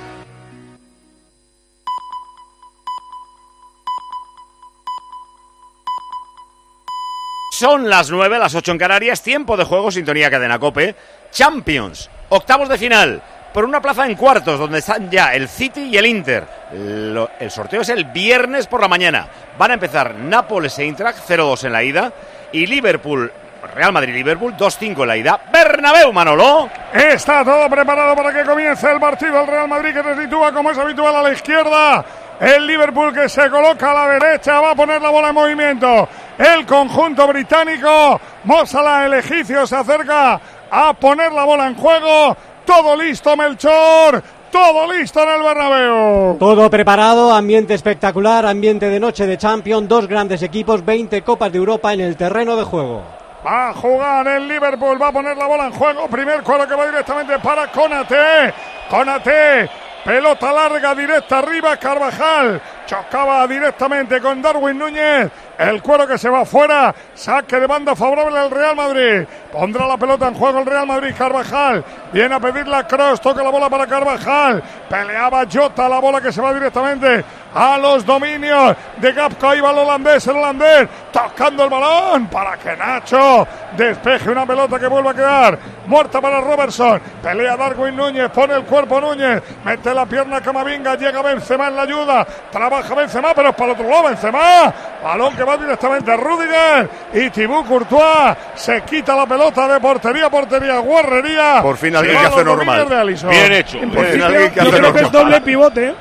Son las 9, las 8 en Canarias, tiempo de juego, sintonía cadena COPE. Champions, octavos de final, por una plaza en cuartos, donde están ya el City y el Inter. El sorteo es el viernes por la mañana. Van a empezar Nápoles e Eintracht, 0-2 en la ida, y Real Madrid-Liverpool, 2-5 en la ida. Bernabéu, Manolo. Está todo preparado para que comience el partido. El Real Madrid que se sitúa, como es habitual, a la izquierda. El Liverpool que se coloca a la derecha, va a poner la bola en movimiento. El conjunto británico, Mo Salah, el egipcio, se acerca a poner la bola en juego. Todo listo, Melchor. Todo listo en el Bernabéu. Todo preparado, ambiente espectacular, ambiente de noche de Champions. Dos grandes equipos, 20 Copas de Europa en el terreno de juego. Va a jugar el Liverpool, va a poner la bola en juego. Primer cuero que va directamente para Konaté. Konaté. Pelota larga, directa arriba, Carvajal. Chocaba directamente con Darwin Núñez. El cuero que se va fuera. Saque de banda favorable al Real Madrid. Pondrá la pelota en juego el Real Madrid. Carvajal viene a pedirle a Kroos. Toca la bola para Carvajal. Peleaba Jota, la bola que se va directamente a los dominios de Gapco. Ahí va el holandés tocando el balón para que Nacho despeje una pelota que vuelve a quedar muerta para Robertson. Pelea Darwin Núñez, pone el cuerpo Núñez, mete la pierna Camavinga, llega Benzema en la ayuda, trabaja Benzema, pero es para el otro lado Benzema, balón que va directamente a Rüdiger y Thibaut Courtois se quita la pelota de portería a portería, guarrería. Por fin alguien que hace normal. Bien hecho. Yo creo que es doble pivote.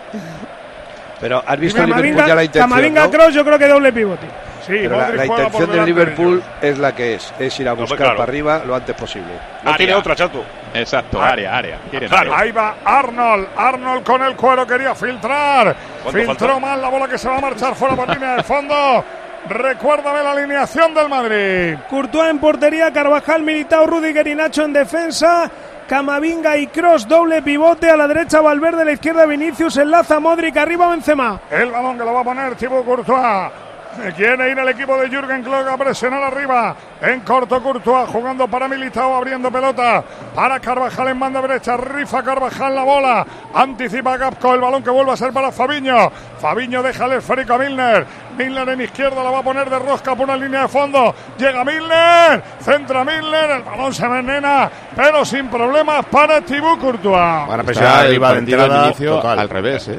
Pero has visto el Liverpool ya la intención, Camavinga, ¿no? Kroos, yo creo que doble pivote. Sí, pero la intención del Liverpool es la que es ir a buscar para arriba lo antes posible. No tiene otra, Chato. Exacto, área. Claro. Ahí va Arnold con el cuero, quería filtrar. Filtró mal la bola que se va a marchar fuera por línea de fondo. Recuérdame la alineación del Madrid. Courtois en portería, Carvajal, Militao, Rüdiger y Nacho en defensa. Camavinga y Kroos, doble pivote, a la derecha Valverde, a la izquierda Vinicius, enlaza Modric, arriba Benzema. El balón que lo va a poner Thibaut Courtois. Quiere ir el equipo de Jürgen Klopp a presionar arriba. En corto Courtois jugando para Militao, abriendo pelota para Carvajal en banda derecha. Rifa Carvajal la bola. Anticipa Gapco, el balón que vuelve a ser para Fabinho. Fabinho deja el esférico a Milner. Milner en izquierda la va a poner de rosca por una línea de fondo. Llega Milner. Centra Milner. El balón se envenena, pero sin problemas para Thibaut Courtois. Van a presionar arriba de entrada inicio al revés,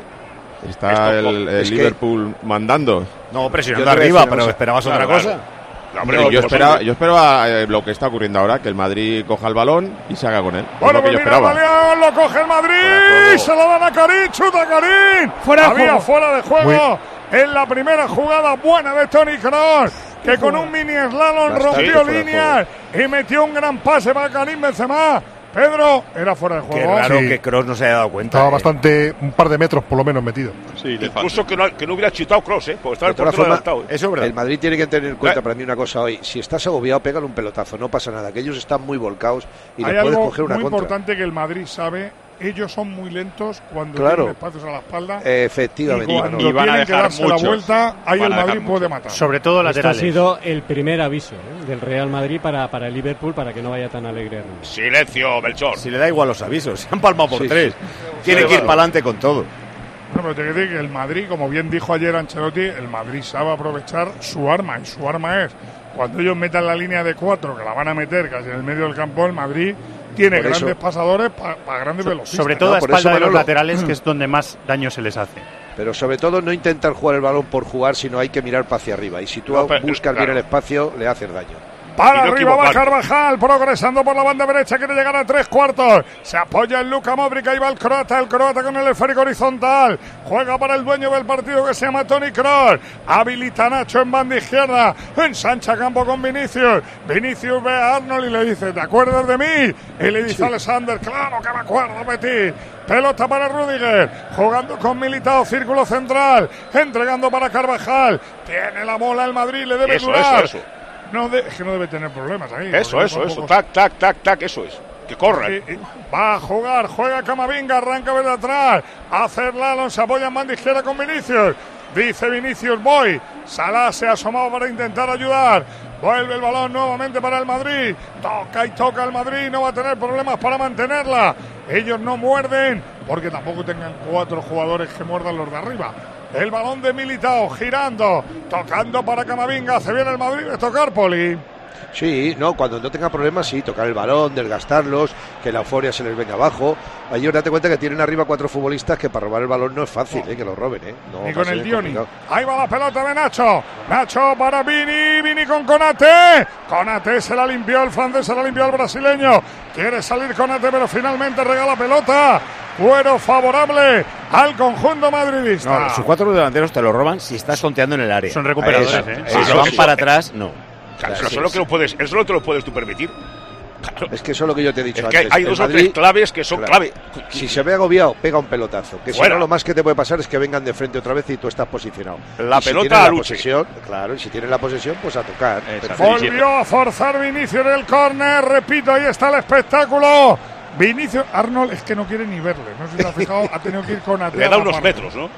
Está el Liverpool mandando. No, presionando arriba, pero esperabas otra cosa. No, hombre, yo esperaba lo que está ocurriendo ahora, que el Madrid coja el balón y se haga con él. Bueno, pues mira, León, lo coge el Madrid, se lo dan a Karim, chuta Karim. Fuera de juego. En la primera jugada buena de Toni Kroos, que con un mini slalom rompió líneas y metió un gran pase para Karim Benzema. Pedro, era fuera de juego. Qué raro que Kroos no se haya dado cuenta. Estaba bastante, un par de metros por lo menos metido. Sí, incluso que no hubiera chutado Kroos, porque estaba el portero adelantado. Eso es verdad. El Madrid tiene que tener en cuenta para mí una cosa hoy. Si estás agobiado, pégale un pelotazo, no pasa nada. Que ellos están muy volcados y le puedes coger una contra. Hay algo muy importante que el Madrid sabe. Ellos son muy lentos cuando tienen espacios a la espalda. Efectivamente. Y cuando van tienen que darse la vuelta, ahí el Madrid puede matar. Sobre todo laterales. Esto ha sido el primer aviso del Real Madrid para el Liverpool, para que no vaya tan alegre. Silencio, Melchor. Si le da igual los avisos, se han palmado por 3. Tiene que ir para adelante con todo. No, pero te quiero decir que el Madrid, como bien dijo ayer Ancelotti, el Madrid sabe aprovechar su arma, y su arma es, cuando ellos metan la línea de 4, que la van a meter casi en el medio del campo, el Madrid tiene grandes pasadores para grandes velocistas. Sobre todo a espalda de los laterales, que es donde más daño se les hace. Pero sobre todo no intentar jugar el balón por jugar, sino hay que mirar hacia arriba. Y si tú buscas bien el espacio, le haces daño. Para arriba va Carvajal, progresando por la banda derecha, quiere llegar a 3/4. Se apoya en Luka Modric, ahí va el croata con el esférico horizontal. Juega para el dueño del partido que se llama Toni Kroos. Habilita a Nacho en banda izquierda, ensancha campo con Vinicius. Vinicius ve a Arnold y le dice, ¿te acuerdas de mí? Y le dice Alexander, claro que me acuerdo de ti. Pelota para Rüdiger, jugando con Militao, círculo central, entregando para Carvajal. Tiene la bola el Madrid, le debe durar. es que no debe tener problemas ahí. Eso. Tac, eso es. Que corran. Va a jugar, juega Camavinga, arranca desde atrás. Hace Lallon, se apoya en banda izquierda con Vinicius. Dice Vinicius, voy. Salah se ha asomado para intentar ayudar. Vuelve el balón nuevamente para el Madrid. Toca el Madrid, no va a tener problemas para mantenerla. Ellos no muerden, porque tampoco tengan 4 jugadores que muerdan los de arriba. El balón de Militao, girando, tocando para Camavinga. Hace bien el Madrid de tocar, Poli. Sí, no, cuando no tenga problemas, sí, tocar el balón, desgastarlos, que la euforia se les venga abajo. Ellos date cuenta que tienen arriba 4 futbolistas que para robar el balón no es fácil, que lo roben, No, y con el Dioni. Ahí va la pelota de Nacho. Nacho para Vini con Konate. Konate se la limpió el francés, se la limpió el brasileño. Quiere salir Konate, pero finalmente regala pelota. Cuero favorable al conjunto madridista. No, sus 4 delanteros te lo roban si estás tonteando en el área. Son recuperadores, Si se van para atrás, no. Claro, eso no te lo puedes tú permitir. Claro. Es que eso es lo que yo te he dicho antes. Que hay 2 o 3 claves que son clave. Si se ve agobiado, pega un pelotazo. Que si no, lo más que te puede pasar es que vengan de frente otra vez y tú estás posicionado. La pelota a la posesión, claro, y si tienes la posesión, pues a tocar. Volvió a forzar Vinicius en el córner. Repito, ahí está el espectáculo. Vinicius, Arnold es que no quiere ni verle. No sé si lo ha fijado, ha tenido que ir con Atleta. Le da unos metros, ¿no?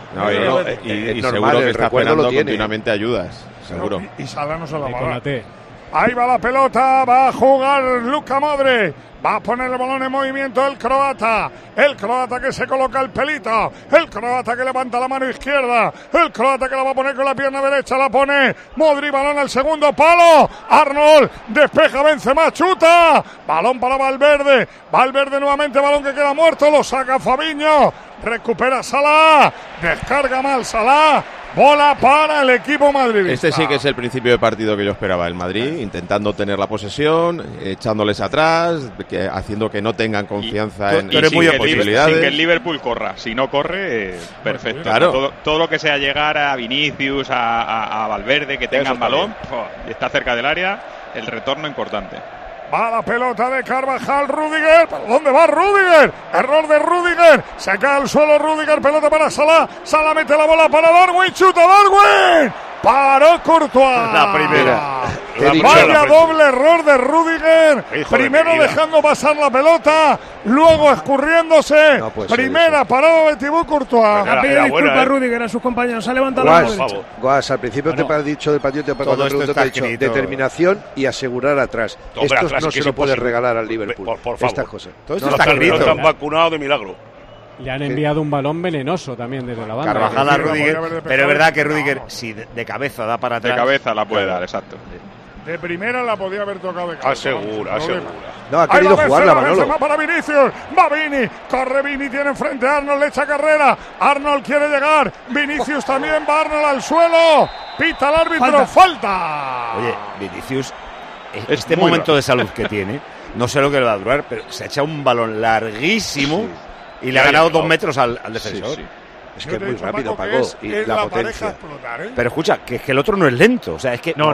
Y seguro que está esperando continuamente ayudas. Seguro. Y Salah no se la va a dar. Ahí va la pelota, va a jugar Luka Modric. Va a poner el balón en movimiento el croata que se coloca el pelito, el croata que levanta la mano izquierda, el croata que la va a poner con la pierna derecha, la pone Modric, balón al segundo palo, Arnold, despeja Benzema, chuta, balón para Valverde nuevamente, balón que queda muerto, lo saca Fabinho, recupera Salah, descarga mal Salah. Bola para el equipo madridista. Este sí que es el principio de partido que yo esperaba. El Madrid intentando tener la posesión, echándoles atrás, haciendo que no tengan confianza en posibilidades. Sin que el Liverpool corra. Si no corre, perfecto. Claro. Todo lo que sea llegar a Vinicius, a Valverde, que tengan balón, y está cerca del área, el retorno importante. Va la pelota de Carvajal, Rüdiger. ¿Para dónde va Rüdiger? Error de Rüdiger. Se cae al suelo Rüdiger. Pelota para Salah. Salah mete la bola para Darwin. Chuta Darwin. Paró Courtois. La primera. Vaya doble error de Rüdiger. Primero dejando pasar la pelota. Luego escurriéndose. Primera parada de Thibaut Courtois. Ha pedido disculpas a Rüdiger a sus compañeros. Ha levantado la mano. Guas, al principio te he dicho del partido, te he dicho determinación y asegurar atrás. Esto no se lo puedes regalar al Liverpool. Por favor. Estas cosas. Todo esto está escrito. Están vacunados de milagro. Le han enviado un balón venenoso también desde la banda. Carvajal a Rüdiger, pero es verdad que Rüdiger, si de cabeza da para atrás. De cabeza la puede dar, exacto. De primera la podía haber tocado de cabeza. Asegura. No, ha querido jugarla, Manolo. Va para Vinicius, va Vini, corre Vini, tiene enfrente a Arnold, le echa carrera. Arnold quiere llegar, Vinicius también va Arnold al suelo. Pita el árbitro, falta. Oye, Vinicius, este momento de salud que tiene, no sé lo que le va a durar, pero se ha echado un balón larguísimo. Y le ha ganado 2 metros al defensor. Sí. Es que es muy rápido, Paco. Y la potencia. Pero escucha, que es que el otro no es lento. O sea, es que. No,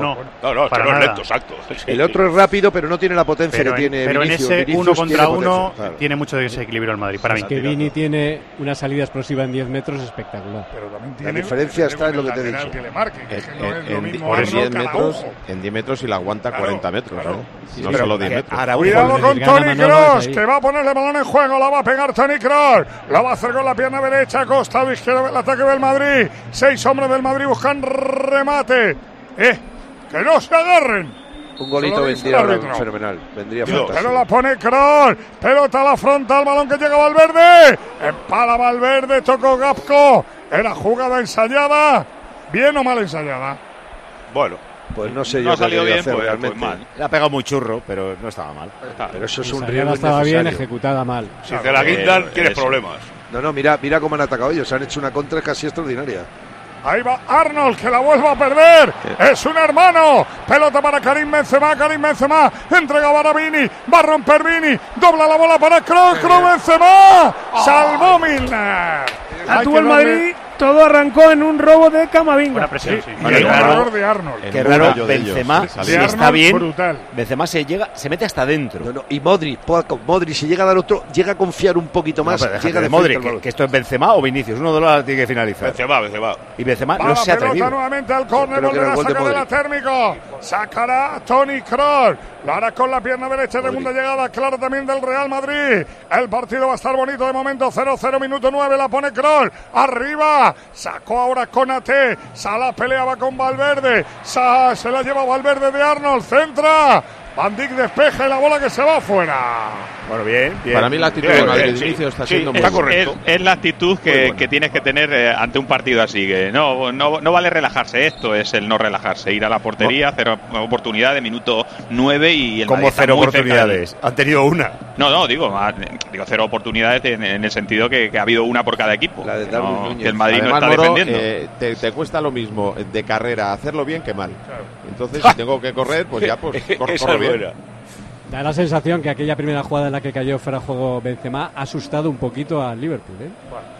es lento, exacto. El otro es rápido, pero no tiene la potencia que tiene Vinicius. Pero en ese uno contra uno tiene mucho desequilibrio el Madrid. Para mí. Es que Vini tiene una salida explosiva en 10 metros espectacular. Pero también tiene la diferencia está en lo que te he dicho. En 10 metros y la aguanta 40 metros. No solo 10 metros. Cuidado con Toni Kroos, que va a poner el balón en juego. La va a pegar Toni Kroos. La va a hacer con la pierna derecha, costado izquierdo del ataque del Madrid. 6 hombres del Madrid buscan remate. Que no se agarren. Un golito vendría fenomenal. Vendría fantástico. Pero la pone Kroos. Pelota a la frontal. Balón que llega Valverde. Empala Valverde. Tocó Gapco. Era jugada ensayada. ¿Bien o mal ensayada? Bueno. Pues no sé yo. No ha salido bien, realmente. Pues mal. Le ha pegado muy churro, pero no estaba mal. Pero eso es un riesgo estaba bien, ejecutada mal. Si te la guindan, tienes problemas. No, mira cómo han atacado ellos. Han hecho una contra casi extraordinaria. Ahí va Arnold, que la vuelve a perder. Es un hermano. Pelota para Karim Benzema. Entrega para Vini. Va a romper Vini. Dobla la bola para Kroos. Benzema. Salvó Milner. Tuvo el Madrid todo arrancó en un robo de Camavinga. Buena presión, sí. Y el error de Arnold. Qué raro, Benzema, si está bien, brutal. Benzema se mete hasta dentro. Y Modric si llega a dar otro, llega a confiar un poquito más. Llega de Modric, que esto es Benzema o Vinicius, uno de los dos tiene que finalizar. Benzema. Y Benzema Va no se ha atrevido. Nuevamente al córner, volverá a sacar de la Térmico. Sacará Toni Kroos. Lo hará con la pierna derecha, segunda llegada, claro, también del Real Madrid. El partido va a estar bonito de momento, 0-0, minuto 9, la pone Kroos. Arriba, sacó ahora Konaté. Salah peleaba con Valverde. Se la lleva Valverde de Arnold, centra. Van Dijk despeja y la bola que se va afuera. Bueno, bien. Para mí la actitud de Madrid de inicio está siendo muy correcta. Es la actitud que tienes que tener ante un partido así. Que no vale relajarse. Esto es el no relajarse. Ir a la portería, cero oportunidad de minuto 9 y el ¿Cómo cero oportunidades? Han tenido una. No, digo cero oportunidades en el sentido que ha habido una por cada equipo. La de Darwin Núñez. Que el Madrid Además, no está Moro, defendiendo. te cuesta lo mismo de carrera hacerlo bien que mal. Claro. Entonces, si tengo que correr, pues ya corro bien. Da la sensación que aquella primera jugada en la que cayó fuera de juego Benzema ha asustado un poquito al Liverpool, ¿eh?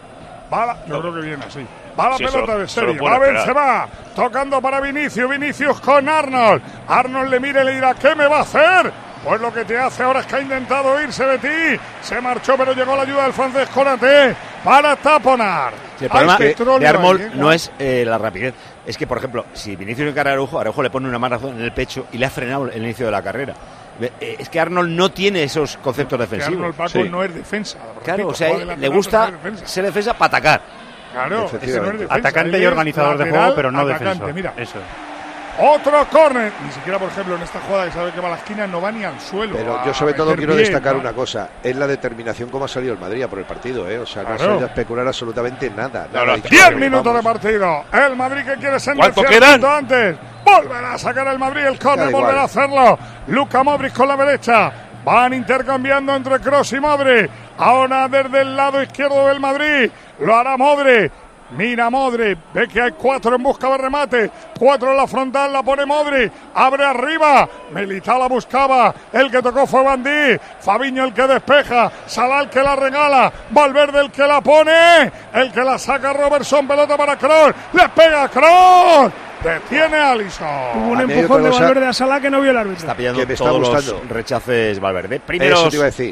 Yo creo que viene así. Va la pelota de serie, va Benzema, tocando para Vinicius con Arnold. Arnold le mira y le dirá, ¿qué me va a hacer? Pues lo que te hace ahora es que ha intentado irse de ti. Se marchó, pero llegó la ayuda del francés Konaté para taponar. El problema de Arnold no es la rapidez. Es que, por ejemplo, si Vinicius encara a Araujo le pone una maratón en el pecho y le ha frenado el inicio de la carrera. Es que Arnold no tiene esos conceptos defensivos. Arnold, Paco, no es defensa. Claro, o sea, le gusta ser defensa para atacar. Claro, ese no es defensa. Atacante y organizador de juego, pero no defensor. Mira. Eso es. Otro córner. Ni siquiera, por ejemplo, en esta jugada que sabe que va a la esquina no va ni al suelo. Pero yo sobre todo quiero destacar una cosa. Es la determinación como ha salido el Madrid por el partido, ¿eh? O sea, no se ha ido a especular absolutamente nada. 10 minutos de partido. El Madrid que quiere sentenciar antes. Volverá a sacar el Madrid el córner, volverá a hacerlo. Luka Modric con la derecha. Van intercambiando entre Kroos y Modric. Ahora desde el lado izquierdo del Madrid. Lo hará Modric. Mira Modric, ve que hay 4 en busca de remate, 4 en la frontal, la pone Modric, abre arriba, Militao la buscaba, el que tocó fue Van Dijk, Fabinho el que despeja, Salah el que la regala, Valverde el que la pone, el que la saca Robertson, pelota para Kroos, le pega Kroos. Detiene a Alisson. Hubo un empujón de Valverde a Salah que no vio el árbitro. Está pillando todos los rechaces Valverde. Primeros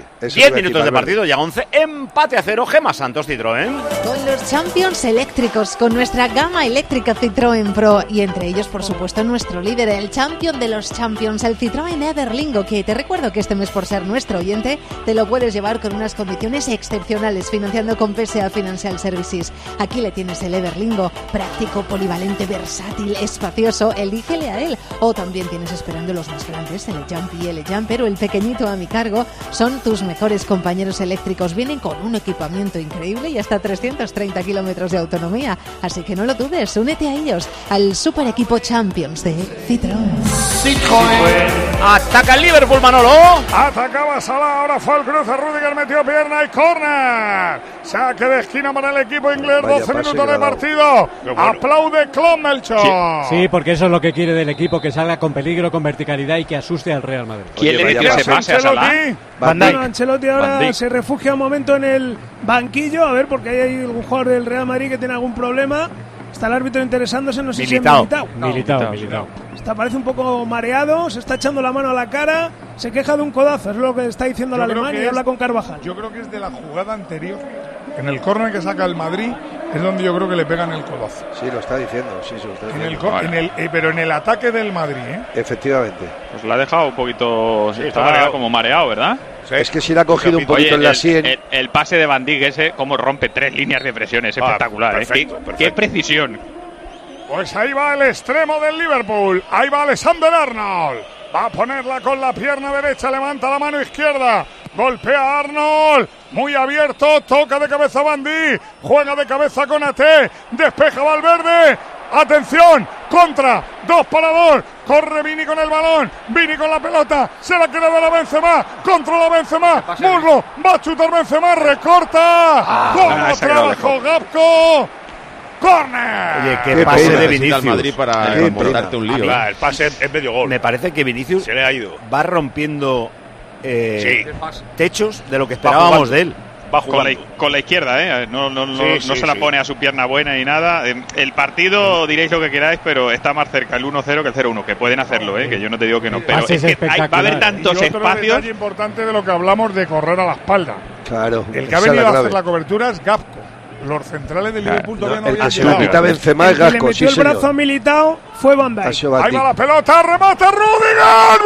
10 minutos de partido, ya 11. Empate a 0. Gema Santos, Citroën. Con los Champions eléctricos, con nuestra gama eléctrica Citroën Pro. Y entre ellos, por supuesto, nuestro líder, el champion de los Champions, el Citroën Everlingo. Que te recuerdo que este mes, por ser nuestro oyente, te lo puedes llevar con unas condiciones excepcionales, financiando con PSA Financial Services. Aquí le tienes el Everlingo. Práctico, polivalente, versátil, espacioso, elígele a él. O también tienes esperando los más grandes, el Jump y el Jumper o el pequeñito a mi cargo. Son tus mejores compañeros eléctricos. Vienen con un equipamiento increíble y hasta 330 kilómetros de autonomía. Así que no lo dudes, únete a ellos, al super equipo Champions de Citroën. Ataca el Liverpool, Manolo. Atacaba Salah, ahora fue el cruce, Rudiger metió pierna y córner. Saque de esquina para el equipo inglés, 12 minutos de partido. Aplaude Klopp, Melchor. Sí, porque eso es lo que quiere del equipo, que salga con peligro, con verticalidad y que asuste al Real Madrid. ¿Quién le metió ese pase a Salah? Bueno, Ancelotti ahora se refugia un momento en el banquillo, a ver, porque hay algún jugador del Real Madrid que tiene algún problema. Está el árbitro interesándose, no sé si es Militao. Está, parece un poco mareado, se está echando la mano a la cara, se queja de un codazo, es lo que está diciendo el alemán y habla con Carvajal. Yo creo que es de la jugada anterior, en el córner que saca el Madrid, es donde yo creo que le pegan el codazo. Sí, lo está diciendo, sí, se lo está diciendo. Pero en el ataque del Madrid, Efectivamente. Pues lo ha dejado un poquito, está como mareado, ¿verdad? Sí. Es que si le ha cogido un poquito en la sien. El pase de Van Dijk ese, como rompe 3 líneas de presión, es espectacular. Perfecto. Qué precisión. Pues ahí va el extremo del Liverpool, ahí va Alexander Arnold. Va a ponerla con la pierna derecha, levanta la mano izquierda, golpea a Arnold, muy abierto, toca de cabeza Van Dijk, juega de cabeza con AT, despeja Valverde, atención, contra, 2 para 2, corre Vini con el balón, Vini con la pelota, se la quiere dar a Benzema, controla Benzema, muslo, va a chutar Benzema, recorta, como trabajo Gapco. ¡Corner! Oye, qué pase de Vinicius. Madrid para montarte un lío. El pase es medio gol. Me parece que Vinicius se le ha ido. Va rompiendo techos de lo que esperábamos de él. va jugando. Con la izquierda, no se la pone a su pierna buena ni nada. El partido, diréis lo que queráis, pero está más cerca el 1-0 que el 0-1, que pueden hacerlo, que yo no te digo que no, pero es que va a haber tantos y otro espacios. Detalle importante de lo que hablamos de correr a la espalda. Claro. El que ha venido a hacer la cobertura es Gapco. Los centrales del Liverpool todavía no habían llegado. Benzema es Gasco, el que le metió el brazo a Militao fue Van Dijk. Ahí va la pelota, remate Rudiger,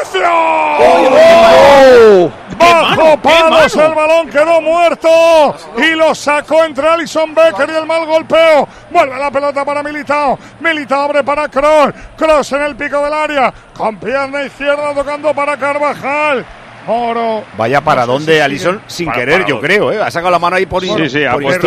Vinicius. Bajo palos, el balón quedó muerto y lo sacó entre Alisson Becker y el mal golpeo. Vuelve la pelota para Militao. Militao abre para Kroos. Kroos en el pico del área, con pierna izquierda tocando para Carvajal. Moro. Vaya para dónde Alisson sin querer, yo creo, Ha sacado la mano ahí por Sí, ha puesto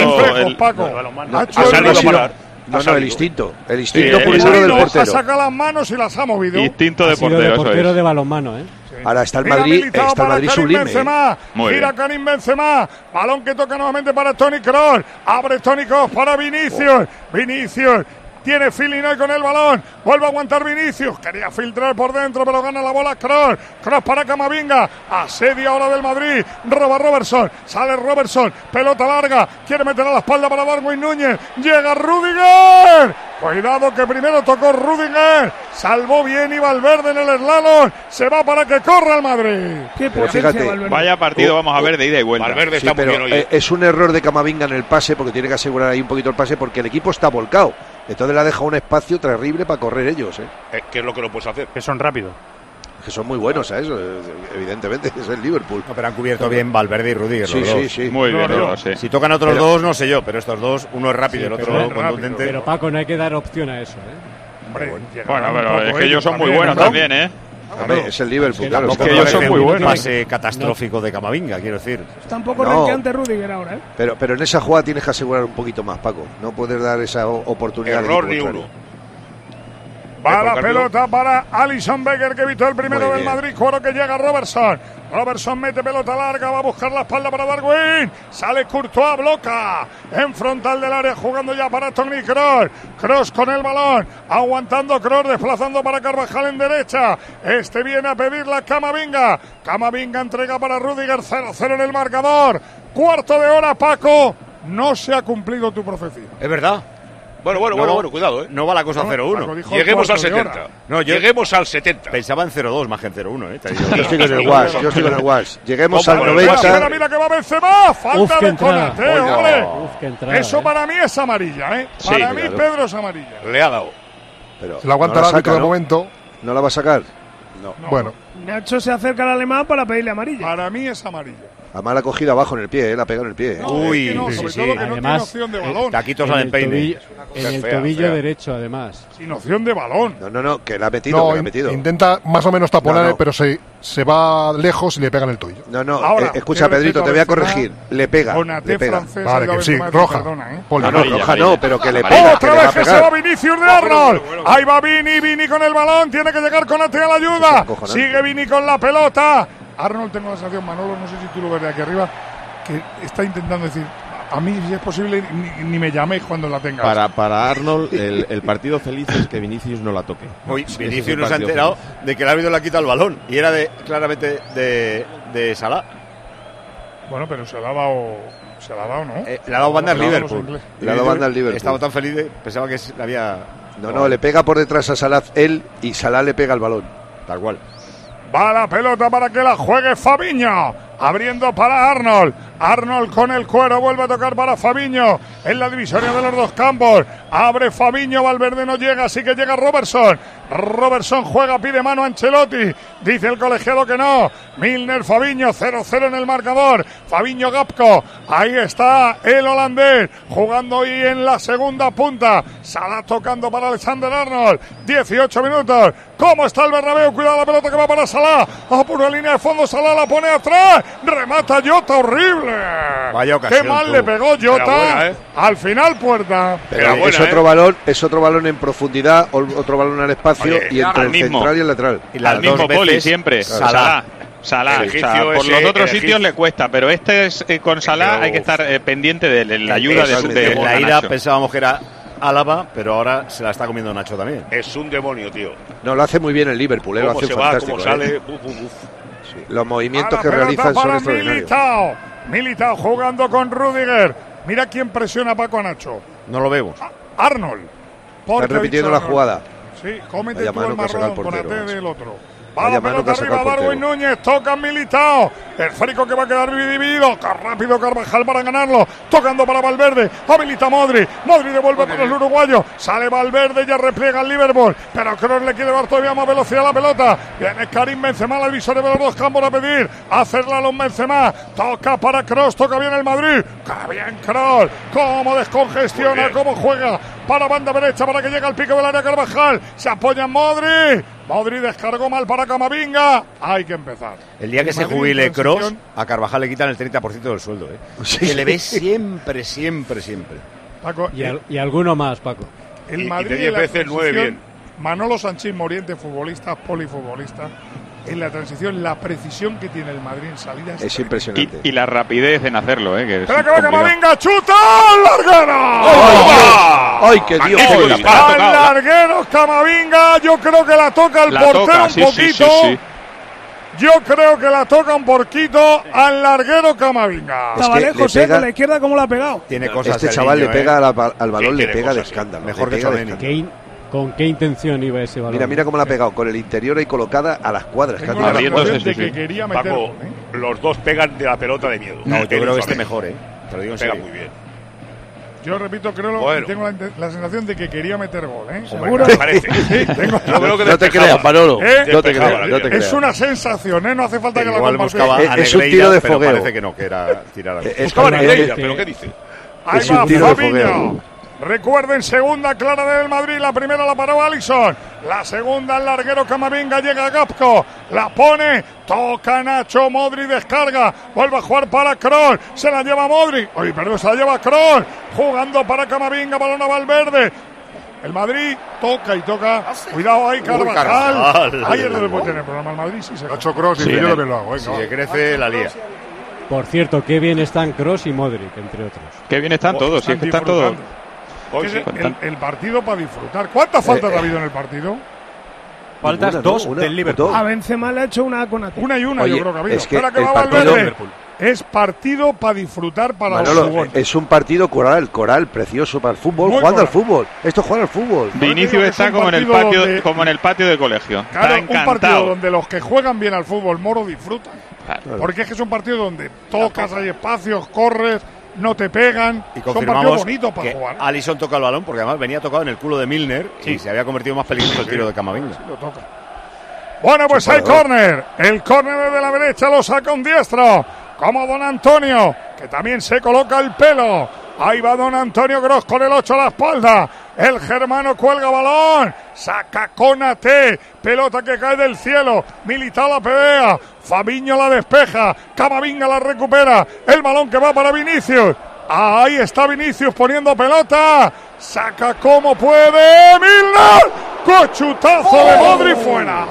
ha salido a parar. No, el instinto puro del portero. Ha sacado las manos y las ha movido. Instinto de portero, portero de balonmano, Ahora está el Madrid sublime. Benzema, gira Karim Benzema, balón que toca nuevamente para Toni Kroos, abre Toni Kroos para Vinicius. Tiene feeling hoy con el balón. Vuelve a aguantar Vinicius. Quería filtrar por dentro, pero gana la bola Kroos. Kroos para Camavinga. Asedia ahora del Madrid. Roba Robertson. Sale Robertson. Pelota larga. Quiere meter a la espalda para Darwin Núñez. Llega Rudiger. Cuidado que primero tocó Rudiger. Salvó bien y Valverde en el slalom. Se va para que corra el Madrid. Qué potencia, Valverde. Vaya partido vamos a ver de ida y vuelta. Valverde está muy bien hoy. Es un error de Camavinga en el pase, porque tiene que asegurar ahí un poquito el pase, porque el equipo está volcado. Entonces le ha dejado un espacio terrible para correr ellos. ¿Qué es lo que no puedes hacer? Que son rápidos. Que son muy buenos a eso, evidentemente, es el Liverpool. No, pero han cubierto bien Valverde y Rudiger. Sí. Muy bien. Si tocan otros dos, no sé yo, pero estos dos, uno es rápido y el otro contundente. Pero Paco, no hay que dar opción a eso. Hombre, bueno, pero es que ellos son muy buenos también, Hombre, es el Liverpool, claro. Es que ellos son muy buenos. Pase catastrófico de Camavinga, quiero decir. Está un poco renqueante Rudiger ahora, Pero en esa jugada tienes que asegurar un poquito más, Paco. No puedes dar esa oportunidad. Error ni uno. Va la pelota para Alisson Becker, que evitó el primero del Madrid. Cuero que llega Robertson. Robertson mete pelota larga, va a buscar la espalda para Darwin. Sale Courtois, bloca en frontal del área, jugando ya para Toni Kroos. Kroos con el balón, aguantando Kroos, desplazando para Carvajal en derecha. Este viene a pedirla Camavinga. Camavinga entrega para Rudiger, 0-0 en el marcador. Cuarto de hora, Paco. No se ha cumplido tu profecía. Es verdad. Bueno, cuidado, No va la cosa 0-1. Lleguemos al 70. Lleguemos al 70. Pensaba en 0-2 más que en 0-1, Yo estoy con el Walsh. Lleguemos al 90. Mira que va Benzema. Falta de Konaté, hombre. Eso para mí es amarilla, Para mí Pedro es amarilla. Le ha dado. Pero se la aguanta el árbitro de momento. ¿No la va a sacar? No. Bueno. Nacho se acerca al alemán para pedirle amarilla. Para mí es amarilla. Además la ha cogido abajo en el pie, la ha pegado en el pie. Uy, sobre todo que no tiene opción de balón. Taquitos al empeine. En el tobillo derecho, además. Sin opción de balón. No, que la ha metido. Intenta más o menos taponar, pero se va lejos y le pega en el tobillo. Ahora, escucha, Pedrito, te voy a corregir. Le pega. Vale, que sí, roja. Roja no, pero que le pega. Otra vez que se va Vinicius de Arnold. Ahí va Vini con el balón. Tiene que llegar Konaté a la ayuda. Sigue Vini con la pelota. Arnold, tengo la sensación, Manolo, no sé si tú lo ves de aquí arriba, que está intentando decir, a mí si es posible ni me llaméis cuando la tenga. Para Arnold el partido feliz es que Vinicius no la toque. Vinicius no se ha enterado de que el árbitro le ha quitado el balón y era claramente de Salah. Bueno, pero se la ha dado, ¿no? Le ha dado banda al Liverpool. Le ha dado banda al Liverpool. Estaba tan feliz, pensaba que le había... No, le pega por detrás a Salah él y Salah le pega el balón. Tal cual. Va la pelota para que la juegue Fabinho. Abriendo para Arnold. Arnold con el cuero. Vuelve a tocar para Fabinho. En la divisoria de los dos campos. Abre Fabinho. Valverde no llega. Así que llega Robertson. Robertson juega. Pide mano a Ancelotti. Dice el colegiado que no. Milner, Fabinho. 0-0 en el marcador. Fabinho, Gapco. Ahí está el holandés. Jugando hoy en la segunda punta. Salah tocando para Alexander Arnold. 18 minutos. ¿Cómo está el Bernabéu? Cuidado la pelota que va para Salah. A pura línea de fondo. Salah la pone atrás. Remata Jota, horrible. Vaya ocasión, qué mal le pegó Jota. Buena, Al final puerta. Pero buena, es otro balón en profundidad, otro balón al espacio. Oye, y entre el central y el lateral. Y al mismo poli siempre. Salah. Por los otros sitios le cuesta, pero este es con Salah hay que estar pendiente de la ayuda de la ida. Pensábamos que era Álava, pero ahora se la está comiendo Nacho también. Es un demonio, tío. No, lo hace muy bien el Liverpool, lo hace fantástico. Cómo sale. Los movimientos que realizan son extraordinarios. Militao jugando con Rüdiger. Mira quién presiona a Paco a Nacho. No lo vemos. Arnold. Está repitiendo la jugada. Sí, cómete tú el marrón, ponate del otro. Va Vaya la pelota arriba, Darwin Núñez, toca Militao. El Férico que va a quedar dividido. Rápido Carvajal para ganarlo. Tocando para Valverde. Habilita Modri. Modri devuelve para el uruguayo. Sale Valverde, ya repliega el Liverpool. Pero Kroos le quiere dar todavía más velocidad a la pelota. Viene Karim Benzema, el visor de los dos campos a pedir. Hacerla a los Benzema. Toca para Kroos, toca bien el Madrid. Toca bien Kroos. Cómo descongestiona, cómo juega. Para banda derecha, para que llegue al pico del área Carvajal. Se apoya en Modri. Modri descargó mal para Camavinga. Hay que empezar. El día que se jubile Kroos, a Carvajal le quitan el 30% del sueldo. Sí. Que le ves siempre. Paco, y alguno más, Paco. El Madrid y 10 veces 9 bien. Manolo Sanchís Moriente, futbolista, polifutbolista. En la transición, la precisión que tiene el Madrid en salidas es impresionante. Y la rapidez en hacerlo, que ¡espera que va Camavinga! ¡Chuta! ¡Al larguero! ¡Ay, qué Dios! ¡Al larguero Camavinga! Yo creo que la toca el portero un poquito. Sí. Yo creo que la toca un poquito al larguero Camavinga. Estaba lejos, con la izquierda, ¿cómo la ha pegado? Tiene cosas. Este chaval le pega al balón, le pega de escándalo. Mejor que Chaveni. ¿Con qué intención iba ese balón? Mira cómo la ha pegado, con el interior ahí colocada a las cuadras. Que quería meterlo, Paco, los dos pegan de la pelota de miedo. No, yo creo que este mejor, Te lo digo en serio. Pega muy bien. Yo repito, tengo la sensación de que quería meter gol, ¿Seguro? Me parece. Sí, no te creas, Manolo. No te creas. Es una sensación, no hace falta que la compartas. Es un tiro de fogueo. Parece que no, que era tirar algo. Buscaba Negreira, pero ¿qué dice? Ahí va Fabinho. Recuerden, segunda clara del Madrid. La primera la paró Alisson. La segunda, el larguero Camavinga, llega a Gapco. La pone, toca Nacho. Modri descarga. Vuelve a jugar para Kroos. Se la lleva Modri. Se la lleva Kroos. Jugando para Camavinga, balón a Valverde. El Madrid toca y toca. Cuidado ahí, Carvajal. Ahí es donde puede tener problema el Madrid. Sí, Nacho Kroos, y yo lo hago. Si se crece, la lía. Por cierto, qué bien están Kroos y Modric, entre otros. Qué bien están todos, sí, que están todos. El partido para disfrutar. ¿Cuántas faltas ha habido en el partido? Faltas dos del Liverpool. A Benzema le ha hecho una con una y una. Oye, yo creo que ha habido. Espera que va Valverde. Es partido para disfrutar para Manolo, los jugadores. Es un partido coral precioso para el fútbol. Jugando al fútbol. Esto es jugar al fútbol. Vinicius está como en el patio de colegio. Claro, un partido donde los que juegan bien al fútbol, Moro, disfrutan. Claro. Porque es que es un partido donde tocas, hay espacios, corres, no te pegan. Y son partidos bonitos para jugar. Alisson toca el balón porque además venía tocado en el culo de Milner y se había convertido más peligroso el tiro de Camavinga. Sí, lo toca. Bueno, pues hay córner. El córner de la derecha lo saca un diestro, como Don Antonio, que también se coloca el pelo. Ahí va Don Antonio Gross con el 8 a la espalda. El germano cuelga balón. Saca Konaté. Pelota que cae del cielo. Militao la pedea. Fabinho la despeja. Camavinga la recupera. El balón que va para Vinicius. Ahí está Vinicius poniendo pelota. Saca como puede. Milner. Cochutazo de Modri fuera.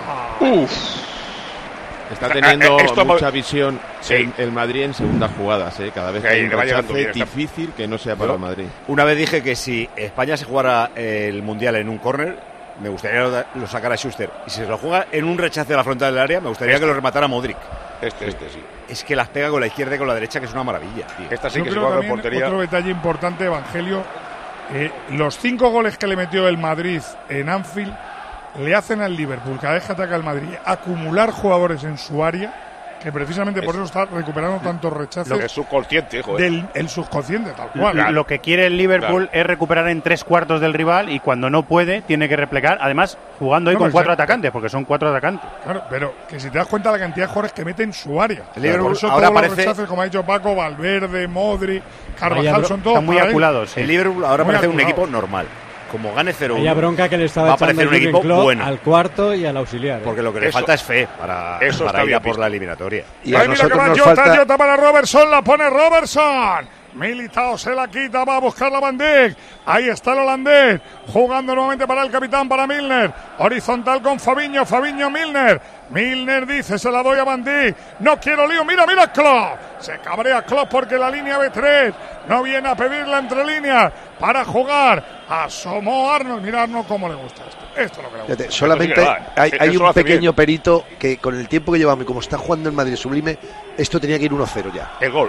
Está teniendo mucha visión el Madrid en segundas jugadas, cada vez que hay un rechace difícil que no sea para el Madrid. Una vez dije que si España se jugara el Mundial en un córner, me gustaría lo sacara Schuster. Y si se lo juega en un rechace de la frontal del área, me gustaría que lo rematara Modric. Sí. Es que las pega con la izquierda y con la derecha, que es una maravilla, tío. Esta sí yo que creo se juega con portería. Otro detalle importante, Evangelio, los 5 goles que le metió el Madrid en Anfield le hacen al Liverpool, cada vez que ataca el Madrid, acumular jugadores en su área, que precisamente por eso está recuperando tantos rechaces. Lo que es subconsciente, joder. El subconsciente, tal cual. Lo que quiere el Liverpool es recuperar en 3/4 del rival y cuando no puede, tiene que replegar. Además, jugando ahí con 4 atacantes, porque son 4 atacantes. Claro, pero que si te das cuenta la cantidad de jugadores que meten en su área. El Liverpool por eso ahora todos parece, los rechaces, como ha dicho Paco, Valverde, Modri, Carvajal, son todos. Están muy aculados. El Liverpool ahora parece un equipo normal. Como gane 0-1, Vaya bronca que le estaba va a aparecer un equipo bueno al cuarto y al auxiliar. Porque lo que le falta es fe para ir a por la eliminatoria. Y a nosotros nos falta... Jota para Robertson, la pone Robertson. Militao se la quita, va a buscar la Van Dijk. Ahí está el holandés, jugando nuevamente para el capitán, para Milner. Horizontal con Fabinho, Milner. Milner dice, se la doy a Van Dijk. No quiero lío, mira Klopp. Se cabrea Klopp porque la línea B3 no viene a pedir la entrelínea para jugar. Asomó Arnold, mira Arnold cómo le gusta esto. Esto es lo que le gusta. Solamente hay un pequeño perito que con el tiempo que llevamos y como está jugando el Madrid sublime, esto tenía que ir 1-0 ya. El gol.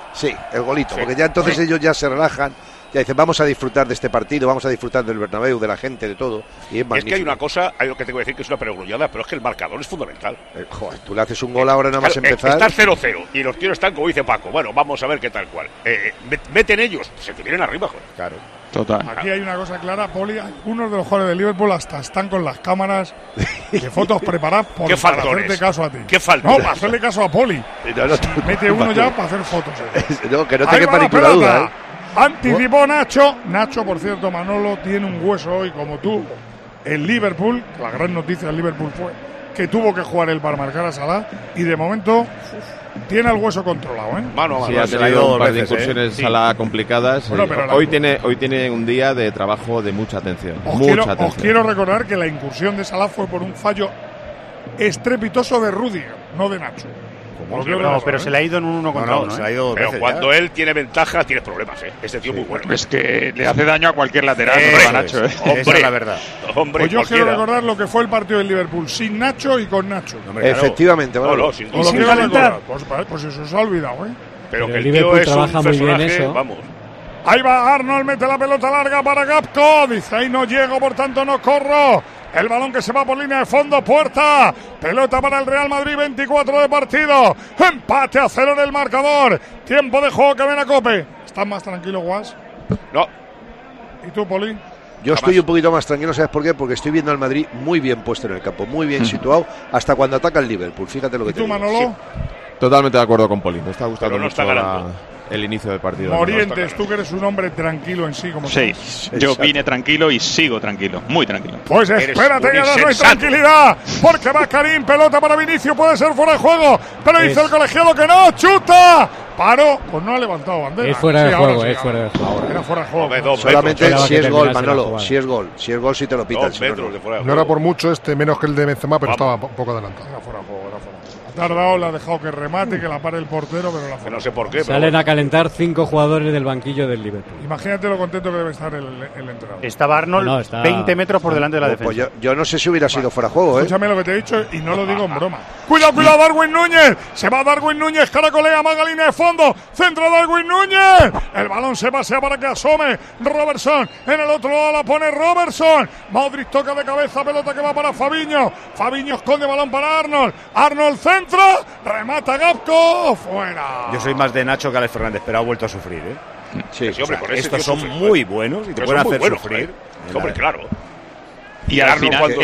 Sí, el golito, porque ya entonces ellos ya se relajan. Ya dicen, vamos a disfrutar de este partido, vamos a disfrutar del Bernabéu, de la gente, de todo. Y es que hay una cosa, hay lo que tengo que decir que es una perogrullada, pero es que el marcador es fundamental. Joder, tú le haces un gol ahora nada más empezar. Estás 0-0 y los tíos están como dice Paco. Bueno, vamos a ver qué tal cual. Meten ellos, se te vienen arriba, joder. Claro. Total. Aquí hay una cosa clara, Poli. Algunos de los jugadores de Liverpool hasta están con las cámaras de fotos preparadas para hacerte caso a ti. ¿Qué faltones? No, para hacerle caso a Poli. Mete uno ya para hacer fotos. No, que no te quepa ninguna duda, Anticipó Nacho. Nacho, por cierto, Manolo, tiene un hueso hoy como tú. El Liverpool, la gran noticia del Liverpool fue que tuvo que jugar él para marcar a Salah y de momento tiene el hueso controlado, Mano a mano. Sí, ha tenido un par de incursiones Salah complicadas. Bueno, hoy tiene un día de trabajo de mucha atención. Os quiero recordar que la incursión de Salah fue por un fallo estrepitoso de Rudiger, no de Nacho. Pero se le ha ido en un 1 contra 1. Pero cuando él tiene ventaja, tienes problemas, Este tío muy bueno. Es que le hace daño a cualquier lateral, a Nacho, Hombre, esa es la verdad. Hombre, pues yo quiero recordar lo que fue el partido del Liverpool, sin Nacho y con Nacho. Efectivamente, bueno. Sin calentar. Pues eso se ha olvidado, Pero que el Liverpool trabaja muy bien eso. Vamos. Ahí va Arnold, mete la pelota larga para Gapco. Dice, ahí no llego, por tanto no corro. El balón que se va por línea de fondo, puerta. Pelota para el Real Madrid, 24 de partido. Empate a 0 en el marcador. Tiempo de juego que viene a Cope. ¿Estás más tranquilo, Guas? No. ¿Y tú, Poli? Yo estoy un poquito más tranquilo, ¿sabes por qué? Porque estoy viendo al Madrid muy bien puesto en el campo, muy bien situado, hasta cuando ataca el Liverpool. Fíjate lo que te digo. ¿Y tú, Manolo? Sí. Totalmente de acuerdo con Poli. Me está gustando mucho el inicio del partido. Morientes, tú que eres un hombre tranquilo en sí, como sí, yo vine tranquilo y sigo tranquilo, muy tranquilo. Pues espérate que ahora no hay tranquilidad, porque va Karim, pelota para Vinicius, puede ser fuera de juego, pero dice el colegiado que no, chuta, paró, pues no ha levantado bandera. Es fuera de juego, es fuera de juego. Era fuera de juego. Solamente si es gol, Manolo, si es gol si te lo pitan. No era por mucho menos que el de Benzema, pero estaba un poco adelantado. Era fuera de juego, Ha tardado, le ha dejado que remate, que la pare el portero, pero la no sé por qué. Salen a calentar 5 jugadores del banquillo del Liverpool. Imagínate lo contento que debe estar el entrenador. Estaba Arnold 20 metros por delante de la defensa. Pues yo no sé si hubiera sido fuera de juego, Escúchame lo que te he dicho y no lo digo en broma. Cuidado, Darwin Núñez. Se va Darwin Núñez, caracolea, maga línea de fondo. Centro Darwin Núñez. El balón se pasea para que asome Robertson. En el otro lado la pone Robertson. Modric toca de cabeza, pelota que va para Fabinho. Fabinho esconde balón para Arnold. Arnold centra. Remata Gapco, fuera. Yo soy más de Nacho que Alex Fernández, pero ha vuelto a sufrir, Sí, hombre, estos son muy buenos y te pueden hacer sufrir. Hombre, claro. Y al final cuando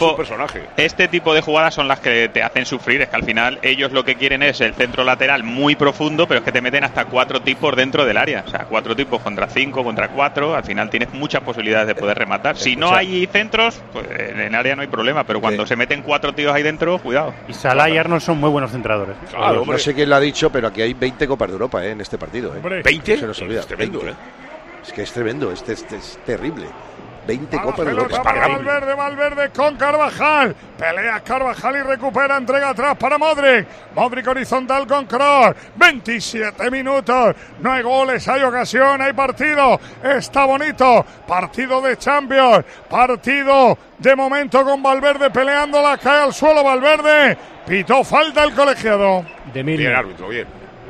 este tipo de jugadas son las que te hacen sufrir. Es que al final ellos lo que quieren es el centro lateral muy profundo, pero es que te meten hasta 4 tipos dentro del área. O sea, 4 tipos contra 5, contra 4. Al final tienes muchas posibilidades de poder rematar. Si no hay centros, pues en área no hay problema, pero cuando se meten 4 tíos ahí dentro, cuidado. Y Salah y Arnold son muy buenos centradores. Claro, no sé quién lo ha dicho, pero aquí hay 20 Copas de Europa en este partido. 20 se nos olvida. Es tremendo, Es que es tremendo, es terrible. 20 Copas de Europa. Valverde con Carvajal. Pelea Carvajal y recupera, entrega atrás para Modric. Modric horizontal con Kroos. 27 minutos. No hay goles, hay ocasión, hay partido. Está bonito. Partido de Champions. Partido de momento con Valverde peleándola. Cae al suelo Valverde. Pitó falta el colegiado. Bien, árbitro, bien.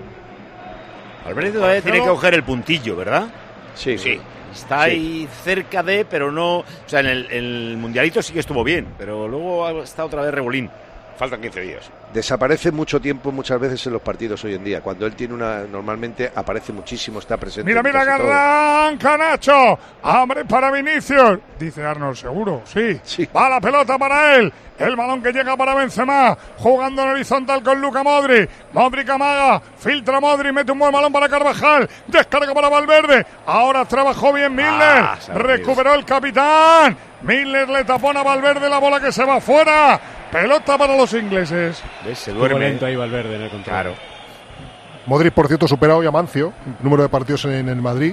Valverde todavía tiene que coger el puntillo, ¿verdad? Sí. Está ahí cerca de, pero no. O sea, en el Mundialito sí que estuvo bien, pero luego está otra vez rebolín. Faltan 15 días. Desaparece mucho tiempo muchas veces en los partidos hoy en día. Cuando él tiene normalmente aparece muchísimo, está presente. Mira, que arranca Nacho. Abre para Vinicius. Dice Arnold, seguro. Sí. Va la pelota para él. El balón que llega para Benzema. Jugando en horizontal con Luka Modric. Modric amaga. Filtra Modric. Mete un buen balón para Carvajal. Descarga para Valverde. Ahora trabajó bien Milner. Recuperó el capitán. Milner le tapona a Valverde la bola que se va fuera. Pelota para los ingleses. Se duerme lento ahí Valverde en el control. Claro. Modric, por cierto, supera hoy a Mancio, número de partidos en el Madrid,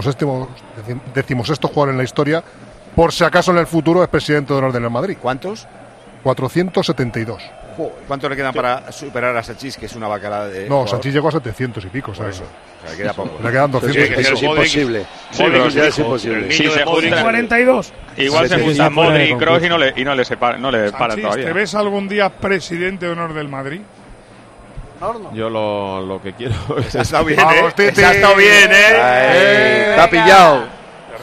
decimosexto jugador en la historia. Por si acaso en el futuro es presidente de honor del Madrid. ¿Cuántos? 472. ¿Cuánto le quedan para superar a Sanchís, que es una bacalada de No, Sanchís llegó a 700 y pico, ¿sabes? Eso. O sea, queda poco. Le quedan 200. Eso es imposible. Es imposible. Sí, se juntan 42. Igual se juntan Modric y Kroos y no le paran todavía. ¿Te ves algún día presidente de honor del Madrid? Yo lo que quiero es... Ha estado bien, ha estado bien, Te ha pillado.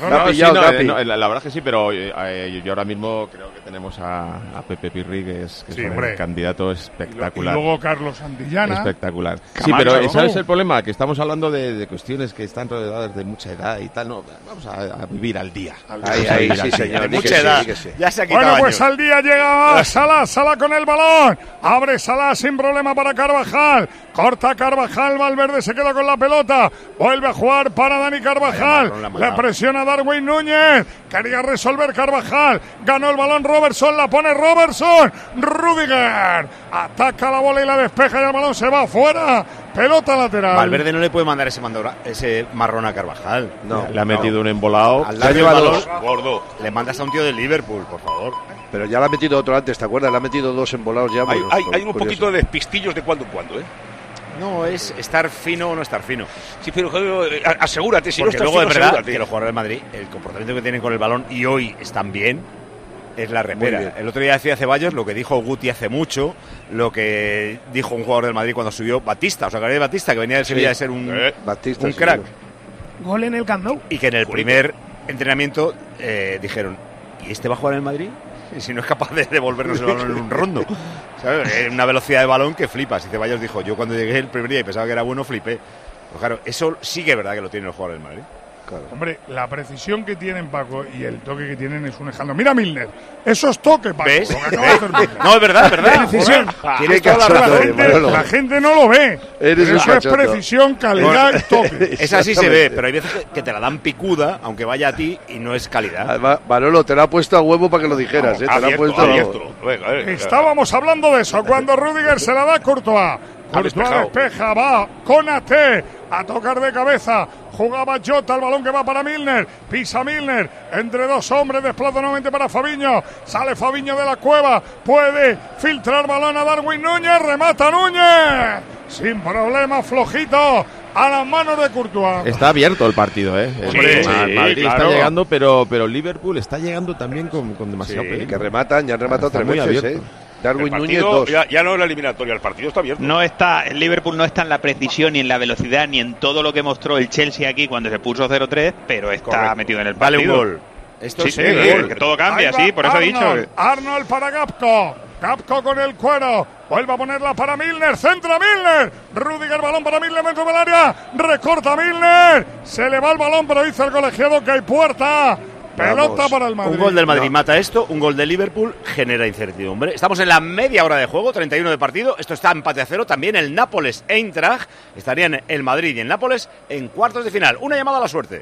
La verdad es que sí, pero yo ahora mismo creo que tenemos a Pepe Pirri, que es un candidato espectacular. Y luego Carlos Santillana. Espectacular. Camacho, sí, pero ¿sabes el problema? Que estamos hablando de cuestiones que están rodeadas de mucha edad y tal. No, vamos a vivir al día. Sí, señor. De mucha edad. Ya se ha quitado Bueno, pues años. al día llega Salah con el balón. Abre Salah sin problema para Carvajal. Corta Carvajal, Valverde se queda con la pelota. Vuelve a jugar para Dani Carvajal. Le presiona Darwin Núñez. Quería resolver Carvajal. Ganó el balón Robertson, la pone Robertson. Rüdiger ataca la bola y la despeja y el balón se va afuera. Pelota lateral. Valverde no le puede mandar ese marrón a Carvajal. No, le ha metido un embolado. Al lado del balón, gordo. Le mandas a un tío del Liverpool, por favor. Pero ya le ha metido otro antes, ¿te acuerdas? Le ha metido 2 embolados ya. Hay un poquito de despistillos de cuando en cuando, ¿eh? No, es estar fino o no estar fino. Sí, pero asegúrate, si porque no estás luego fino, es verdad asegúrate. que los jugadores del Madrid, el comportamiento que tienen con el balón y hoy están bien, es la repera. El otro día decía Ceballos lo que dijo Guti hace mucho, lo que dijo un jugador del Madrid cuando subió Batista, Batista, que venía de Sevilla de ser un crack. Gol en el Camp Nou. Y que en el primer entrenamiento dijeron, ¿y este va a jugar en el Madrid? Y si no es capaz de devolvernos el balón en un rondo, ¿sabes? Una velocidad de balón que flipas. Y Ceballos dijo, yo cuando llegué el primer día y pensaba que era bueno, flipé. Pues claro, eso sí que es verdad que lo tienen los jugadores del Madrid. Claro. Hombre, la precisión que tienen, Paco, y el toque que tienen es un escándalo. Mira Milner, eso es toque, Paco. ¿Ves? Lo que acaba de hacer Milner. No, es verdad, es verdad. Precisión. Tienes toda la razón. La gente no lo ve. Pero eso es precisión, calidad y toque. Esa sí se ve, pero hay veces que te la dan picuda, aunque vaya a ti, y no es calidad. Además, Manolo, te la ha puesto a huevo para que lo dijeras. Te la ha puesto Estábamos hablando de eso cuando Rüdiger se la da a Courtois. Courtois despeja, va con AT a tocar de cabeza. Jugaba Jota, el balón que va para Milner. Pisa Milner entre 2 hombres. Desplaza nuevamente para Fabinho. Sale Fabinho de la cueva. Puede filtrar balón a Darwin Núñez. Remata Núñez. Sin problema, flojito. A las manos de Courtois. Está abierto el partido, ¿eh? Madrid claro. está llegando, pero Liverpool está llegando también con demasiado peligro. Que rematan, ya han rematado 3 veces, ¿eh? Darwin Núñez 2. Ya no es la eliminatoria, el partido está abierto. El Liverpool no está en la precisión ni en la velocidad ni en todo lo que mostró el Chelsea aquí cuando se puso 0-3, pero está metido en el partido. Vale un gol. Esto sí, es un gol. que todo cambia, sí, por eso he dicho. Arnold para Gapco. Gapco con el cuero. Vuelve a ponerla para Milner. Centra Milner. Rüdiger, balón para Milner dentro del área. Recorta Milner. Se le va el balón, pero dice el colegiado que hay puerta. Pelota para el Madrid. Un gol del Madrid mata esto, un gol de Liverpool genera incertidumbre. Estamos en la media hora de juego, 31 de partido. Esto está empate a 0. También el Nápoles-Eintracht. Estarían el Madrid y el Nápoles en cuartos de final. Una llamada a la suerte.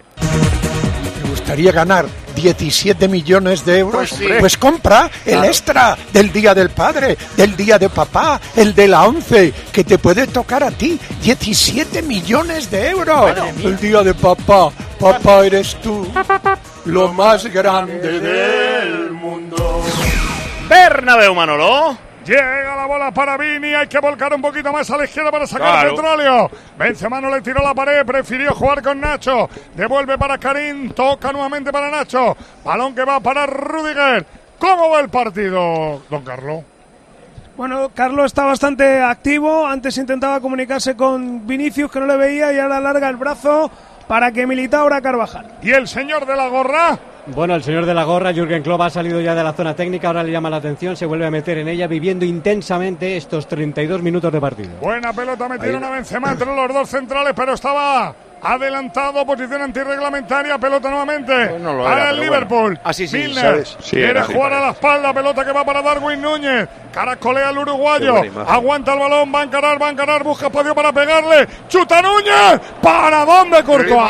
¿Te gustaría ganar 17 millones de euros? Pues sí. Pues compra el extra del Día del Padre, del Día de Papá, el de la 11, que te puede tocar a ti. 17 millones de euros. El Día de Papá. Papá eres tú, lo más grande del mundo. Bernabéu, Manolo. Llega la bola para Vini, hay que volcar un poquito más a la izquierda para sacar petróleo. Benzema no le tiró la pared, prefirió jugar con Nacho. Devuelve para Karim, toca nuevamente para Nacho. Balón que va para Rüdiger. ¿Cómo va el partido, don Carlos? Bueno, Carlos está bastante activo. Antes intentaba comunicarse con Vinicius, que no le veía, y ahora larga el brazo para que Militao ahora Carvajal. ¿Y el señor de la gorra? Bueno, el señor de la gorra, Jürgen Klopp, ha salido ya de la zona técnica, ahora le llama la atención, se vuelve a meter en ella, viviendo intensamente estos 32 minutos de partido. Buena pelota, metieron a Benzema entre los 2 centrales, pero estaba adelantado, posición antirreglamentaria, pelota nuevamente para el Liverpool. Milner quiere jugar a la espalda, pelota que va para Darwin Núñez, caracolea al uruguayo, aguanta el balón, va a encarar, busca espacio para pegarle, chuta Núñez, ¿para dónde Courtois?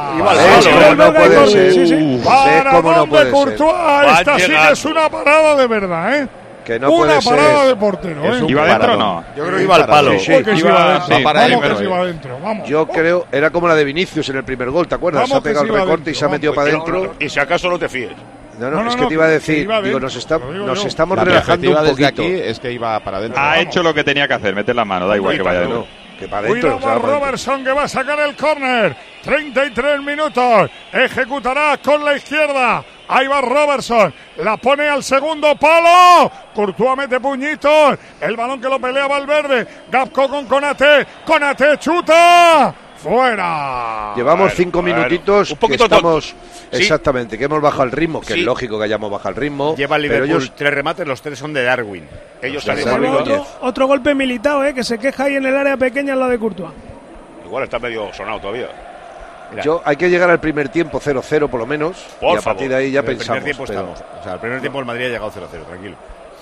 No puede ser. ¿Para dónde Courtois? Esta sí que es una parada de verdad, ¿eh? Que no una puede parada ser. de portero, ¿eh? ¿Iba adentro o no? Yo creo que iba al palo. Iba adentro. Vamos. Yo creo, era como la de Vinicius en el primer gol, ¿te acuerdas? Se ha pegado el recorte y se ha metido para adentro. Y si acaso no te fíes. No, es que te iba a decir, digo, nos estamos relajando un poquito. Aquí es que iba para adentro. Ha hecho lo que tenía que hacer, meter la mano, da igual que vaya adentro. Que para adentro. Cuidado a Robertson, que va a sacar el córner. 33 minutos. Ejecutará con la izquierda. Ahí va Robertson. La pone al segundo palo. Courtois mete puñitos. El balón que lo pelea Valverde. Gakpo con Konaté. Konaté chuta. ¡Fuera! Llevamos 5 minutitos un poquito que estamos... Sí. Exactamente, que hemos bajado el ritmo, que Sí. es lógico que hayamos bajado el ritmo. Lleva el pero Liverpool ellos... 3 remates, los 3 son de Darwin. Ellos Ya están saben, Otro golpe Militao, que se queja ahí en el área pequeña en la de Courtois. Igual está medio sonado todavía. Mira. Hay que llegar al primer tiempo 0-0 por lo menos. Por y a partir de ahí ya En el pensamos. primer tiempo pero- estamos. O sea, el primer tiempo el Madrid ha llegado 0-0, tranquilo.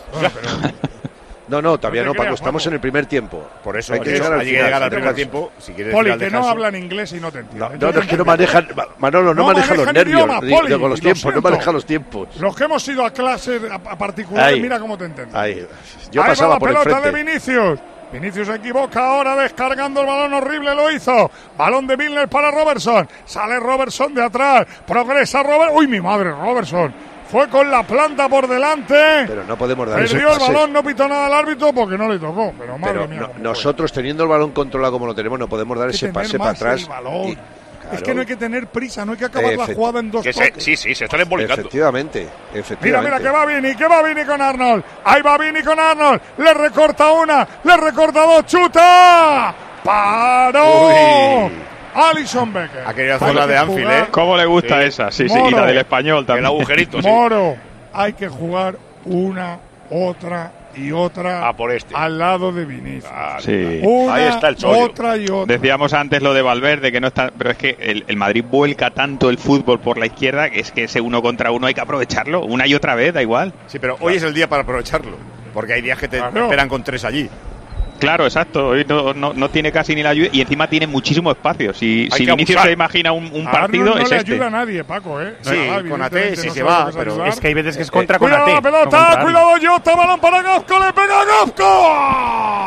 No, todavía No no, te Paco, creas, estamos Paco. en el primer tiempo. Por eso hay que llegar al final. al primer Además, tiempo. Si quieres Poli, ir al que no descanso. hablan inglés y no te entienden. No, es que no manejan, Manolo, no maneja los manejan nervios, idioma, Poli, con los lo tiempos, no siento. maneja los tiempos. Los que hemos ido a clases a particulares, Ahí. mira cómo te entienden. Ahí. Yo Ahí pasaba va la por el pelota frente. de Vinicius. Vinicius se equivoca ahora descargando el balón horrible, lo hizo. Balón de Milner para Robertson. Sale Robertson de atrás. Progresa Robertson. Uy, mi madre, Robertson. Fue con la planta por delante. Pero no podemos dar ese Perdió el pase. balón, no pitó nada al árbitro porque no le tocó. Pero madre Pero mía. no- cómo nosotros teniendo el balón controlado como lo tenemos, no podemos dar hay que ese tener pase para más atrás. el balón. Y- Es claro. que no hay que tener prisa, no hay que acabar la jugada en dos toques. Sí, se están embolicando. Efectivamente. Mira, que va Vini con Arnold. Ahí va Vini con Arnold. Le recorta una, le recorta dos, chuta. ¡Paró! Uy. Alisson Becker. Ha querido hacer la de Anfield, ¿eh? ¿Cómo le gusta esa? Sí, y la del español también. El agujerito, sí. Moro, hay que jugar una, otra y otra A por este. al lado de Vinicius. Sí. Una, Ahí está el chollo. otra y otra. Decíamos antes lo de Valverde, que no está, pero es que el Madrid vuelca tanto el fútbol por la izquierda que es que ese 1 contra 1 hay que aprovecharlo una y otra vez, da igual. Sí, pero hoy es el día para aprovecharlo. Porque hay días que te Claro. esperan con 3 allí. Claro, exacto. Hoy no tiene casi ni la ayuda y encima tiene muchísimo espacio. Si Hay que Vinicius abusar. se imagina un A partido, Arnold no es le este. ayuda a nadie, Paco, ¿eh? Sí, Nada, con AT evidentemente sí no se sabe va, lo que pero ayudar. Es que hay veces que es contra Cuidado Konaté, la pelota, no contra cuidado Jota, balón para Gafco, le pega Gafco.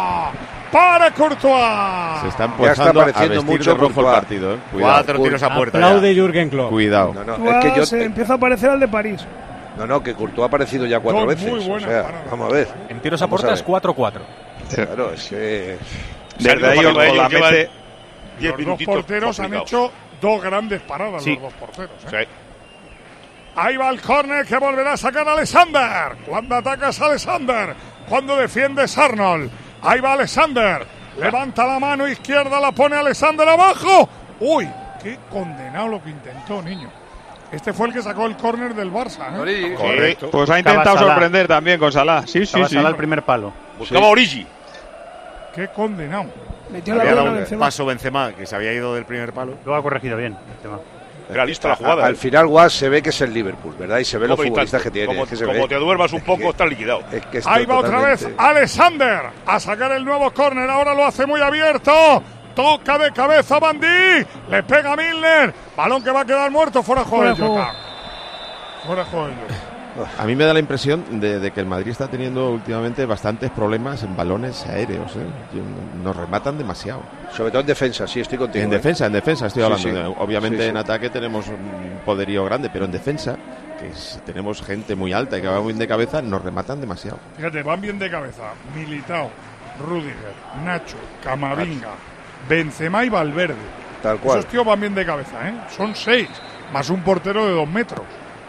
Para Courtois. Se está Ya está empujando a apareciendo vestir mucho de rojo el Courtois. partido. Cuidado. 4 tiros a puerta. Aplaude Jürgen Klopp. Cuidado. No, Courtois es que yo, se empieza a parecer al de París. no, que Courtois ha aparecido ya 4 Dos veces. muy O buenas sea, paradas. vamos a ver. En tiros a Vamos puerta a es ver. 4-4. Claro, es que... Desde ahí Sergio os la lleva mete. 10 Los dos minutitos porteros han complicados. hecho dos grandes paradas, Sí. los dos porteros. ¿eh? Sí. Ahí va el córner que volverá a sacar Alexander. Cuando atacas Alexander, cuando defiendes Arnold. Ahí va Alexander. Levanta la mano izquierda, la pone Alexander abajo. Uy, qué condenado lo que intentó, niño. Este fue el que sacó el córner del Barça. ¿eh? Correcto. Pues ha Estaba intentado Salah. sorprender también con Salah. Sí, sí, Estaba sí. Salah al primer palo. Buscaba Origi. Qué condenado. Metió la Había pierna dado un Benzema. paso Benzema, que se había ido del primer palo. Lo ha corregido bien. el tema. Era lista la jugada. Al final, Guas se ve que es el Liverpool, ¿verdad? Y se ve los Como y futbolistas tanto. que tiene. Como, es que se como ve. te duermas un Es poco, que- estás liquidado. Es que está Ahí va otra vez totalmente- Alexander a sacar el nuevo córner. Ahora lo hace muy abierto. Toca de cabeza Bandí. Le pega Milner. Balón que va a quedar muerto. Fuera de juego de Fuera de juego. Jota. Fuera de juego de Jota. A mí me da la impresión de que el Madrid está teniendo últimamente bastantes problemas en balones aéreos. Nos rematan demasiado. Sobre todo en defensa, sí, estoy contigo. En defensa estoy Sí, hablando. sí. Obviamente Sí, sí. en ataque tenemos un poderío grande, pero en defensa, tenemos gente muy alta y que va muy bien de cabeza, nos rematan demasiado. Fíjate, van bien de cabeza. Militao, Rudiger, Nacho, Camavinga, Benzema y Valverde. Tal cual. Esos tíos van bien de cabeza, ¿eh? Son 6, más un portero de 2 metros.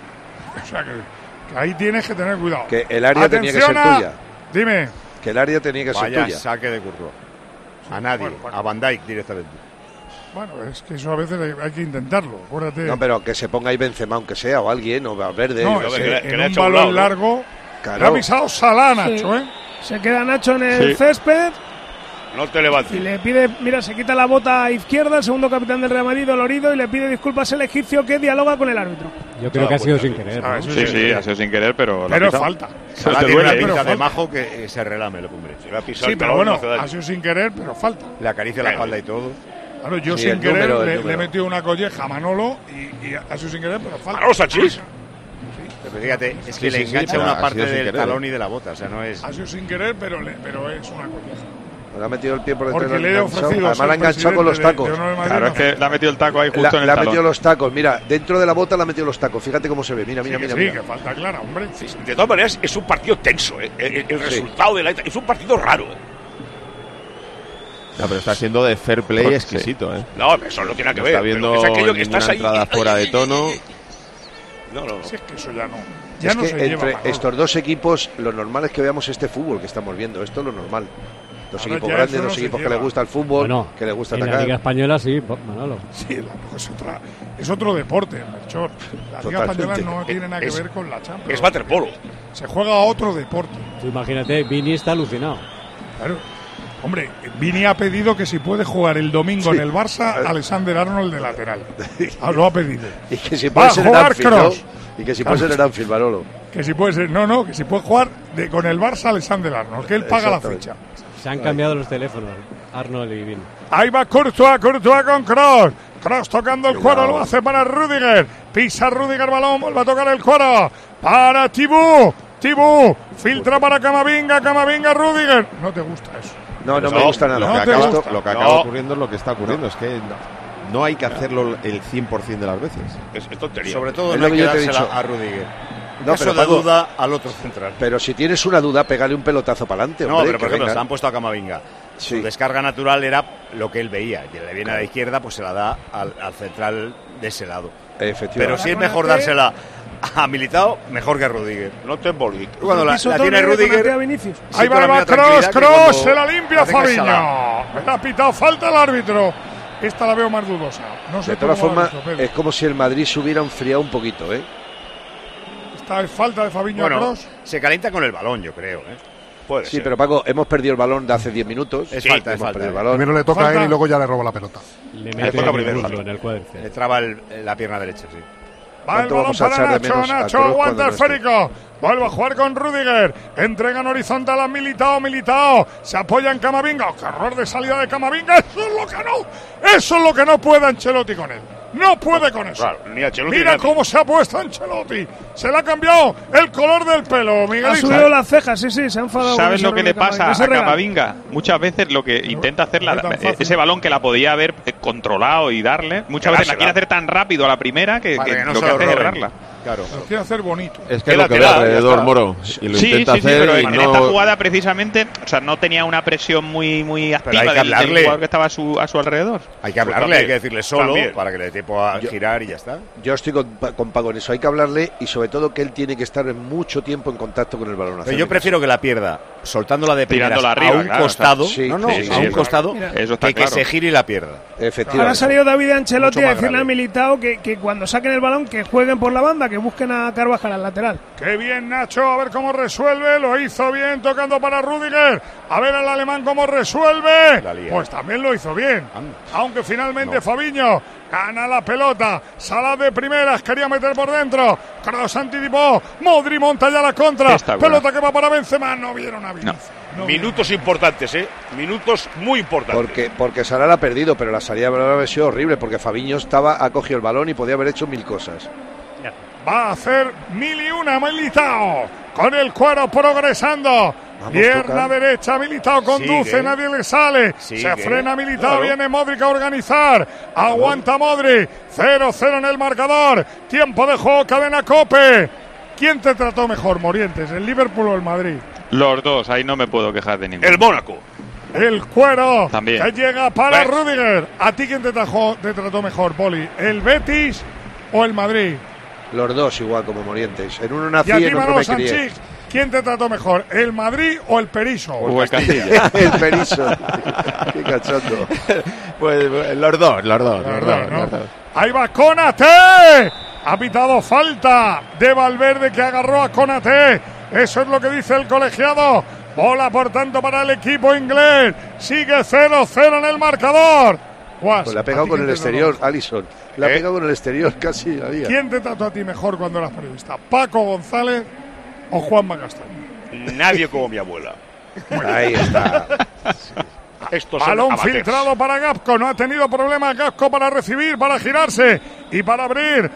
O sea que ahí tienes que tener cuidado. Que el área tenía que ser Atención a- tuya. Dime. Que el área tenía que ser Vaya tuya. saque de Courtois. A nadie, bueno. a Van Dijk directamente. Bueno, es que eso a veces hay que intentarlo. Acuérdate. No, pero que se ponga ahí Benzema, aunque sea, o alguien, o Valverde. No, yo es qué que sé. en un balón largo. Claro. Le ha avisado Salah, Nacho, Sí. ¿eh? Se queda Nacho en el Sí. césped No te levantes. y le pide, mira, se quita la bota izquierda, el segundo capitán del Real Madrid, dolorido, y le pide disculpas al egipcio que dialoga con el árbitro. Yo creo que ha sido sin querer. ¿no? Sí, sí, ha sido sin querer, pero. Pero es falta. Salah te tiene una duele, pinta pero de falta. majo que se relame el hombre. Se le ha pisado Sí, el pero talón, bueno, no hace daño. ha sido sin querer, pero falta. Le acaricia la espalda y todo. Claro, yo Sí, sin el querer número, el le he número. metido una colleja a Manolo y ha sido sin querer, pero falta. ¡Manolo Sanchís! Pero fíjate, es Sí, que le sí, sí, engancha pero una ha parte sido sin del querer, talón y de la bota. O sea, no es. Ha sido sin querer, pero es una colleja. Le ha metido el pie por detrás. Porque le he enganchado. ofrecido Además, ser la ha enganchado con los presidente tacos. de Honor de Madrid, Claro, es no. que le ha metido el taco ahí justo Le en el ha talón. metido los tacos. Mira, dentro de la bota le ha metido los tacos. Fíjate cómo se ve. Mira, mira, Sí, mira. que mira. sí, que falta clara, hombre. De todas maneras, es un partido tenso. El resultado de la. Es un partido raro. No, pero está siendo de fair play Sí. exquisito. No, eso no tiene nada que No ver. está viendo pero es aquello que ninguna estás ahí. entrada fuera de tono. No, no, no. Si es que eso ya no. Ya es no que se lleva, entre estos dos equipos, lo normal es que veamos este fútbol que estamos viendo. Esto es lo normal. Los Ahora equipos ya grandes, eso no los se equipos que lleva. les gusta el fútbol, Bueno, que les gusta en atacar. la Liga Española sí, Manolo. Sí, es otro deporte, Melchor. La Liga Española no tiene nada que ver con la Champions. Es waterpolo. Se juega a otro deporte. Tú imagínate, Vini está alucinado. Claro. Hombre, Vini ha pedido que si puede jugar el domingo en el Barça, Alexander Arnold de lateral. Lo ha pedido. Y que si puede ser en Anfield, ¿no? Y que si puede ser en Anfield, Manolo. Que si puede ser, no, que si puede jugar con el Barça Alexander Arnold, que él paga la ficha. Se han cambiado los teléfonos, Arnold y Vini. Ahí va Courtois con Kroos. Kroos tocando el cuero, lo hace para Rüdiger. Pisa Rüdiger, balón, vuelve a tocar el cuero. Para Thibaut, filtra para Camavinga, Rüdiger. No te gusta eso. No me gusta nada. Lo que acaba ocurriendo es lo que está ocurriendo. Es que no hay que hacerlo el 100% de las veces. Es tontería. Sobre todo no hay que dársela a Rüdiger. No, eso pero da Paco, duda al otro central. Pero si tienes una duda, pégale un pelotazo para adelante. No, hombre, pero por ejemplo, venga. se han puesto a Camavinga. Su descarga natural era lo que él veía. Que le viene a la izquierda, pues se la da al central de ese lado. Pero si es mejor dársela a Militao, mejor que a Rüdiger. No te embolí. Cuando la tiene Rüdiger. Ahí va Kroos, se la limpia Fabinho. Me ha pitado falta el árbitro. Esta la veo más dudosa. No sé. De todas formas, es como si el Madrid se hubiera enfriado un poquito, ¿eh? Esta es falta de Fabinho a Kroos. Se calienta con el balón, yo creo, ¿eh? Puede ser. Pero Paco, hemos perdido el balón de hace 10 minutos. Es falta. El balón. Primero le toca a él y luego ya le roba la pelota. Le mete el muslo en el cuádriceps. Le traba la pierna derecha, sí. Va el balón para Nacho aguanta el esférico. Vuelve a jugar con Rüdiger. Entrega en horizontal a Militao. Se apoya en Camavinga. ¡Qué error de salida de Camavinga! Eso es lo que no puede Ancelotti con él. No puede con eso. Claro, ni Ancelotti. Mira cómo se ha puesto Ancelotti. Se le ha cambiado el color del pelo, Miguel. Ha subido las cejas, sí, se ha enfadado. ¿Sabes lo que le pasa a Camavinga? Muchas veces lo que intenta hacer ese balón que la podía haber controlado y darle, muchas veces la quiere hacer tan rápido a la primera que lo que hace es errarla. Claro. Lo quiere hacer bonito. Es que es lo que ve alrededor, Moro. Y lo intenta hacer. Pero y en esta jugada precisamente, o sea, no tenía una presión muy activa del jugador que estaba a su alrededor. Hay que hablarle, hay que decirle solo para que le dé tiempo a girar y ya está. Yo estoy con Paco en eso. Hay que hablarle y sobre todo que él tiene que estar mucho tiempo en contacto con el balón. Pero yo prefiero que la pierda soltándola de primeras arriba, a un costado, a un costado, que se gire y la pierda. Ahora ha salido David Ancelotti a decirle a Militao que cuando saquen el balón que jueguen por la banda, que busquen a Carvajal al lateral. Qué bien Nacho, a ver cómo resuelve. Lo hizo bien tocando para Rüdiger. A ver al alemán cómo resuelve. Pues también lo hizo bien. Aunque finalmente Fabinho gana la pelota. Sala de primeras, quería meter por dentro. Kroos anticipó. Modri monta ya la contra. Pelota que va para Benzema. No vieron a Vinicius. No. Minutos importantes, minutos muy importantes. Porque Salah la ha perdido, pero la salida habrá sido horrible porque Fabinho ha cogido el balón y podía haber hecho 1000 cosas. Va a hacer 1001 Militao. Con el cuero progresando. Pierna derecha, Militao conduce, nadie le sale. Se frena Militao, viene Modric a organizar. Aguanta Modric. 0-0 en el marcador. Tiempo de juego, cadena COPE. ¿Quién te trató mejor, Morientes, el Liverpool o el Madrid? Los dos, ahí no me puedo quejar de ninguno. El Mónaco. El cuero también. Que llega para Rüdiger. ¿A ti quién te trató mejor, Poli? ¿El Betis o el Madrid? Los dos igual como Morientes. En uno nací y a ti, en otro me crié. Sanchís, ¿quién te trató mejor? ¿El Madrid o el Periso? O el Castilla. El Periso. Qué cachondo. Pues los dos. Ahí va Konaté. Ha pitado falta de Valverde que agarró a Konaté. Eso es lo que dice el colegiado. Bola, por tanto, para el equipo inglés. Sigue 0-0 en el marcador. Pues la ha pegado con el exterior, Alisson. La ha pegado con el exterior casi. ¿Quién te trató a ti mejor cuando eras periodista? ¿Paco González o Juanma Castaño? Nadie como mi abuela. Ahí está. Balón filtrado para Gapco. No ha tenido problemas Gapco para recibir, para girarse y para abrir.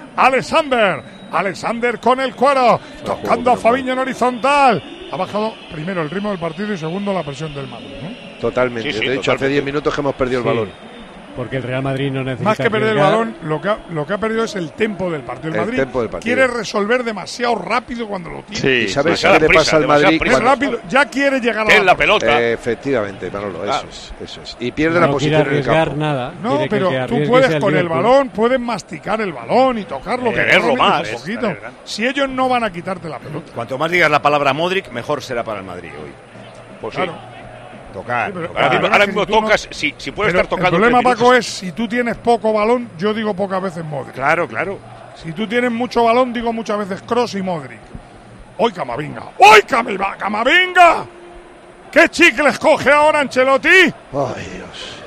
Alexander con el cuero. Tocando a Fabinho en horizontal. Ha bajado primero el ritmo del partido y segundo la presión del Madrid, ¿no? Totalmente. De hecho, hace 10 minutos que hemos perdido el balón. porque el Real Madrid no necesita. Más que perder el arriesgar. balón, lo que ha perdido es el tempo del partido. El Madrid partido. quiere resolver demasiado rápido cuando lo tiene. Sí, ¿y sabes qué le pasa al Madrid? Es rápido, ya quiere llegar a la pelota. Efectivamente, Manolo, eso es. Y pierde la posición en el campo. Nada. No, pero tú puedes con el balón, puedes masticar el balón y tocarlo. Tenerlo más. Un poquito. Si ellos no van a quitarte la pelota. Cuanto más digas la palabra Modric, mejor será para el Madrid hoy. Pues claro. Tocar. Ahora mismo tocas, si puedes estar tocando. El problema, Paco, es si tú tienes poco balón, yo digo pocas veces Modric. Claro. Si tú tienes mucho balón, digo muchas veces Kroos y Modric. ¡Hoy Camavinga! ¡Hoy Camavinga! ¿Qué chicles coge ahora Ancelotti? ¡Ay, Dios!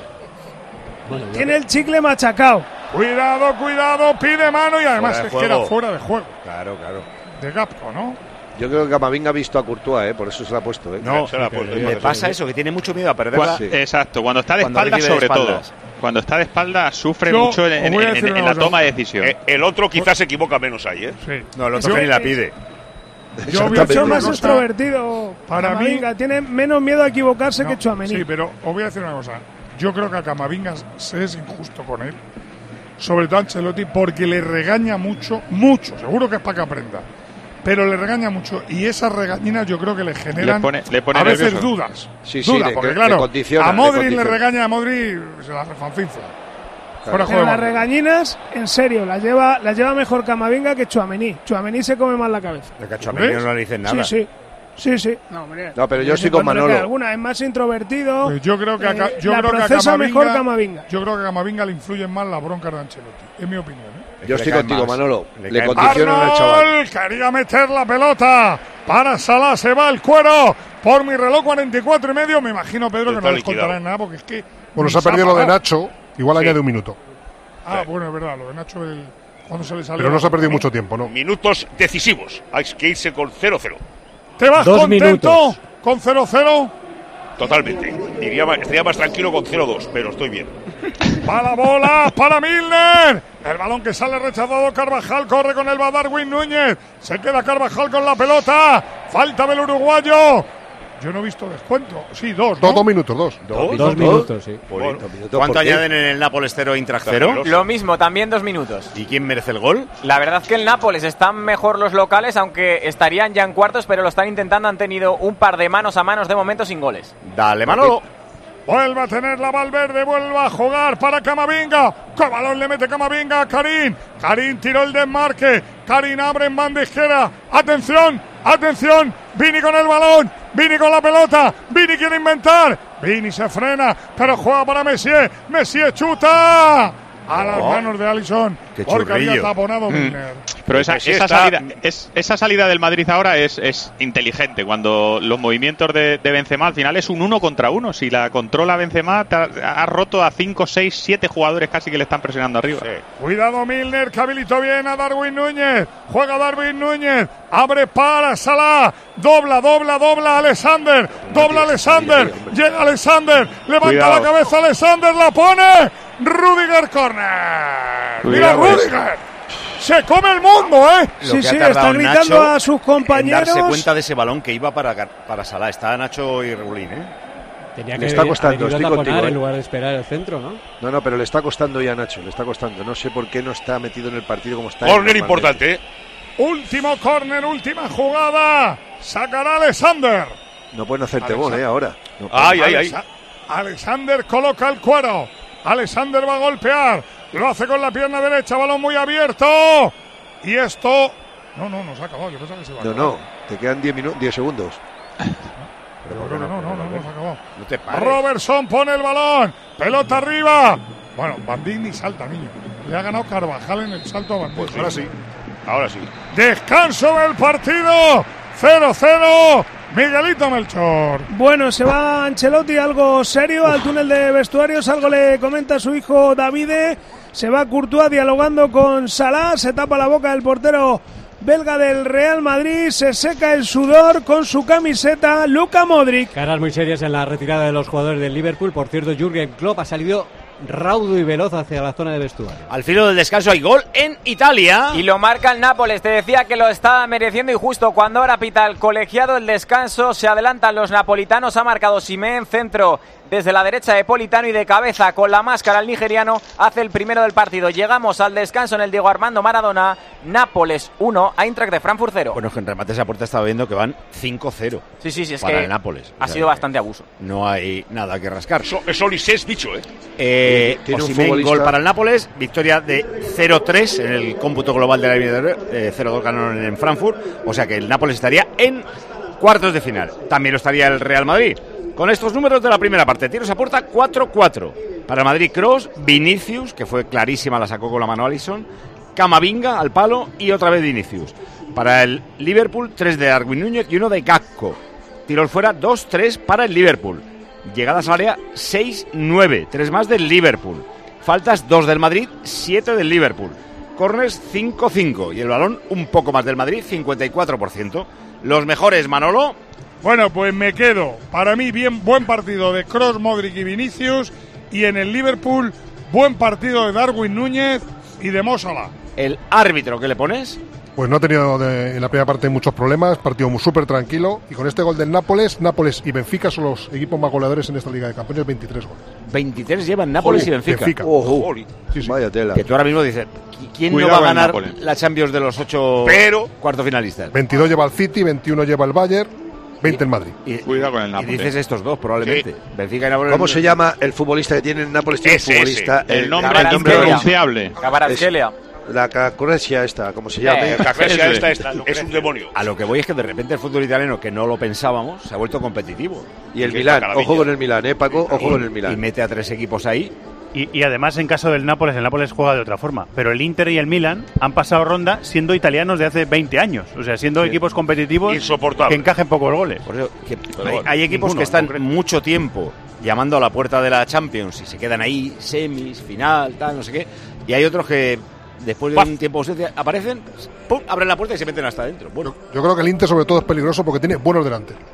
Bueno, tiene el chicle machacado. Cuidado, pide mano y además es que era fuera de juego. Claro. De Gapco, ¿no? Yo creo que Camavinga ha visto a Courtois, por eso se la ha puesto. No, se la ha puesto. Le pasa eso, que tiene mucho miedo a perderla. Sí. Exacto, cuando está de espaldas sobre todo. Cuando está de espaldas sufre mucho en la toma de decisión. El otro quizás se equivoca menos ahí, ¿eh? Sí. No, el otro ni la pide. Yo mucho más extrovertido. Para mí tiene menos miedo a equivocarse que Tchouaméni. Sí, pero os voy a decir una cosa. Yo creo que a Camavinga se es injusto con él, sobre todo a Ancelotti, porque le regaña mucho. Seguro que es para que aprenda, pero le regaña mucho y esas regañinas yo creo que le generan le pone a veces nervioso. dudas. Sí, porque claro, a Modric le regaña, a Modric se la refanfinfla. Pero las regañinas, en serio, las lleva mejor Camavinga que Tchouaméni. Tchouaméni se come más la cabeza. Porque a Tchouaméni no le dicen nada. Sí. No, hombre. No, pero yo estoy con Manolo. Alguna es más introvertido. Pues yo creo que la creo procesa mejor Camavinga. Yo creo que a Camavinga le influyen más las broncas de Ancelotti. Es mi opinión. Yo estoy contigo, Manolo. Le condicionan al chaval. Quería meter la pelota para Salah. Se va el cuero. Por mi reloj 44 y medio. Me imagino, Pedro, que no les contarán nada porque es que. Bueno, se ha perdido lo de Nacho. Igual añade un minuto. Bueno, es verdad. Lo de Nacho, cuando se le salió. Pero no se ha perdido mucho tiempo, ¿no? Minutos decisivos. Hay que irse con 0-0. ¿Te vas contento con 0-0? Totalmente. Estaría más tranquilo con 0-2, pero estoy bien. ¡Para la bola! ¡Para Milner! El balón que sale rechazado. Carvajal corre con el Darwin Núñez. Se queda Carvajal con la pelota. Falta del uruguayo. Yo no he visto descuento. Sí, 2. 2 minutos, 2 minutos, sí. Bueno, ¿cuánto añaden en el Nápoles 0 Eintracht 0? Lo mismo, también 2 minutos. ¿Y quién merece el gol? La verdad es que el Nápoles están mejor los locales, aunque estarían ya en cuartos, pero lo están intentando. Han tenido un par de manos a manos de momento sin goles. Dale, Manolo. Vuelve a tener la Valverde, vuelve a jugar para Camavinga. ¡Qué balón le mete Camavinga a Karim! Karim tiró el desmarque. Karim abre en banda izquierda. ¡Atención! Vini con el balón. Vini con la pelota. Vini quiere inventar. Vini se frena, pero juega para Messier. Messier chuta. A las manos de Alisson. Porque había taponado Milner. Pero esa salida del Madrid ahora es inteligente. Cuando los movimientos de Benzema al final es un 1 contra 1. Si la controla Benzema, ha roto a 5, 6, 7 jugadores casi que le están presionando arriba. Sí. Cuidado Milner, que habilitó bien a Darwin Núñez. Juega Darwin Núñez. Abre para Salah. Dobla Alexander. Llega Alexander. Levanta la cabeza Alexander. La pone. Rudiger corner. Mira Rudiger. Se come el mundo, ¿eh? Sí, está gritando Nacho a sus compañeros. En darse cuenta de ese balón que iba para Salah. Está Nacho y Regulín, ¿eh? Tenía le está costando, estoy contigo. En lugar de esperar el centro, ¿no? No, pero le está costando ya a Nacho, le está costando. No sé por qué no está metido en el partido como está. Córner importante, ¿eh? Último córner, última jugada. Sacará Alexander. No pueden hacerte gol, ahora. No ay. Alexander coloca el cuero. Alexander va a golpear. Lo hace con la pierna derecha. Balón muy abierto. Y esto. No se ha acabado. Yo pensaba que se iba a acabar. No. Te quedan 10 segundos. No se ha acabado. No te pares. Robertson pone el balón. Pelota arriba. Bueno, Van Dijk ni salta, niño. Le ha ganado Carvajal en el salto a Van Dijk. Pues ahora sí. Descanso del partido. 0-0. Miguelito Melchor. Bueno, se va Ancelotti, algo serio, al túnel de vestuarios. Algo le comenta a su hijo Davide. Se va Courtois dialogando con Salah. Se tapa la boca del portero belga del Real Madrid. Se seca el sudor con su camiseta. Luka Modric. Caras muy serias en la retirada de los jugadores del Liverpool. Por cierto, Jürgen Klopp ha salido raudo y veloz hacia la zona de vestuario. Al filo del descanso hay gol en Italia. Y lo marca el Nápoles. Te decía que lo estaba mereciendo y justo cuando ahora pita el colegiado el descanso, se adelantan los napolitanos. Ha marcado Simén, centro Desde la derecha de Politano y de cabeza con la máscara el nigeriano hace el primero del partido. Llegamos al descanso en el Diego Armando Maradona. Nápoles 1, Eintracht de Frankfurt 0. Bueno, es que en remate esa puerta estaba viendo que van 5-0. Sí, es para que el Nápoles. Ha sido bastante abuso. No hay nada que rascar. Eso es bicho, ¿eh? Osimhen, gol para el Nápoles. Victoria de 0-3 en el cómputo global de la eliminatoria. 0-2 ganaron en Frankfurt. O sea que el Nápoles estaría en cuartos de final. También lo estaría el Real Madrid. Con estos números de la primera parte, tiros a puerta 4-4. Para el Madrid, Kroos, Vinicius, que fue clarísima, la sacó con la mano Alisson, Camavinga al palo y otra vez Vinicius. Para el Liverpool, 3 de Darwin Núñez y 1 de Gakpo. Tiros fuera 2-3 para el Liverpool. Llegadas al área 6-9, 3 más del Liverpool. Faltas 2 del Madrid, 7 del Liverpool. Corners 5-5 y el balón un poco más del Madrid, 54%. Los mejores, Manolo. Bueno, pues me quedo. Para mí, buen partido de Kroos, Modric y Vinicius. Y en el Liverpool, buen partido de Darwin Núñez y de Mo Salah. ¿El árbitro qué le pones? Pues no ha tenido en la primera parte muchos problemas, partido súper tranquilo. Y con este gol del Nápoles y Benfica son los equipos más goleadores en esta Liga de Campeones, 23 goles. 23 llevan Nápoles y Benfica. Sí. Vaya tela. Que tú ahora mismo dices, ¿quién no va a ganar la Champions de los 8 cuartos finalistas? 22 lleva el City, 21 lleva el Bayern, 20 el Madrid. Cuidado con el Nápoles. Y dices estos dos, probablemente. Sí. Benfica y Nápoles. ¿Cómo se llama el futbolista que tiene en Nápoles? Tiene un futbolista. El nombre impronunciable. Kvaratskhelia. La Cacurrecia esta, ¿cómo se llama? Es un demonio. A lo que voy es que de repente el fútbol italiano, que no lo pensábamos, se ha vuelto competitivo. Y el Milán, ojo con el Milán, Paco, ojo con el Milán. Y mete a 3 equipos ahí. Y además, en caso del Nápoles, el Nápoles juega de otra forma. Pero el Inter y el Milan han pasado ronda siendo italianos de hace 20 años. O sea, siendo equipos competitivos que encajen pocos goles. Por eso, hay equipos que están mucho tiempo llamando a la puerta de la Champions y se quedan ahí, semis, final, tal, no sé qué. Y hay otros que después de un tiempo de ausencia aparecen, ¡pum!, abren la puerta y se meten hasta adentro. Bueno, yo creo que el Inter sobre todo es peligroso porque tiene buenos delanteros.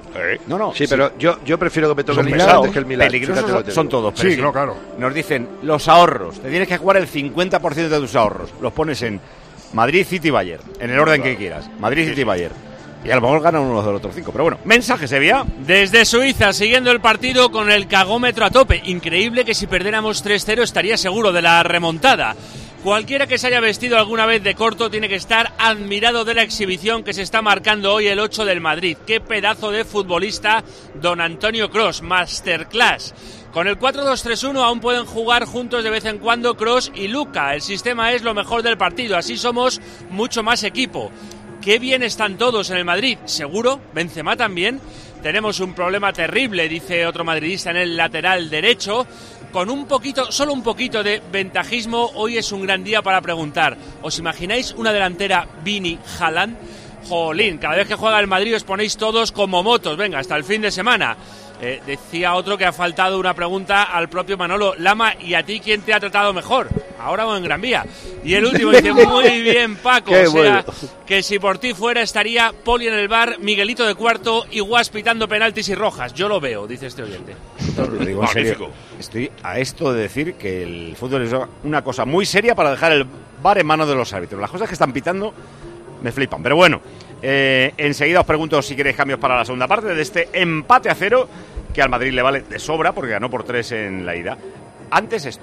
Sí, pero yo prefiero que me toque el Milán antes que el Milán. Peligrosos son todos. Sí, claro. Nos dicen los ahorros. Te tienes que jugar el 50% de tus ahorros. Los pones en Madrid, City, Bayern, en el orden que quieras. Madrid, City, Bayern. Y a lo mejor ganan uno de los otros 5. Pero bueno, mensaje, Sevilla. Desde Suiza, siguiendo el partido con el cagómetro a tope. Increíble que si perdiéramos 3-0 estaría seguro de la remontada. Cualquiera que se haya vestido alguna vez de corto tiene que estar admirado de la exhibición que se está marcando hoy el 8 del Madrid. ¡Qué pedazo de futbolista don Antonio Kroos! Masterclass. Con el 4-2-3-1 aún pueden jugar juntos de vez en cuando Kroos y Luka. El sistema es lo mejor del partido, así somos mucho más equipo. ¡Qué bien están todos en el Madrid! ¿Seguro? ¿Benzema también? Tenemos un problema terrible, dice otro madridista en el lateral derecho. Con solo un poquito de ventajismo, hoy es un gran día para preguntar. ¿Os imagináis una delantera Vini-Haaland? Jolín, cada vez que juega el Madrid os ponéis todos como motos. Venga, hasta el fin de semana. Decía otro que ha faltado una pregunta al propio Manolo. Lama, ¿y a ti quién te ha tratado mejor? ¿Ahora o en Gran Vía? Y el último dice, muy bien, Paco. O sea, que si por ti fuera estaría Poli en el bar, Miguelito de cuarto y Guas pitando penaltis y rojas. Yo lo veo, dice este oyente. Lo digo en serio. Estoy a esto de decir que el fútbol es una cosa muy seria para dejar el bar en manos de los árbitros. Las cosas que están pitando me flipan. Pero bueno, enseguida os pregunto si queréis cambios para la segunda parte de este empate a 0 que al Madrid le vale de sobra porque ganó por 3 en la ida. Antes esto.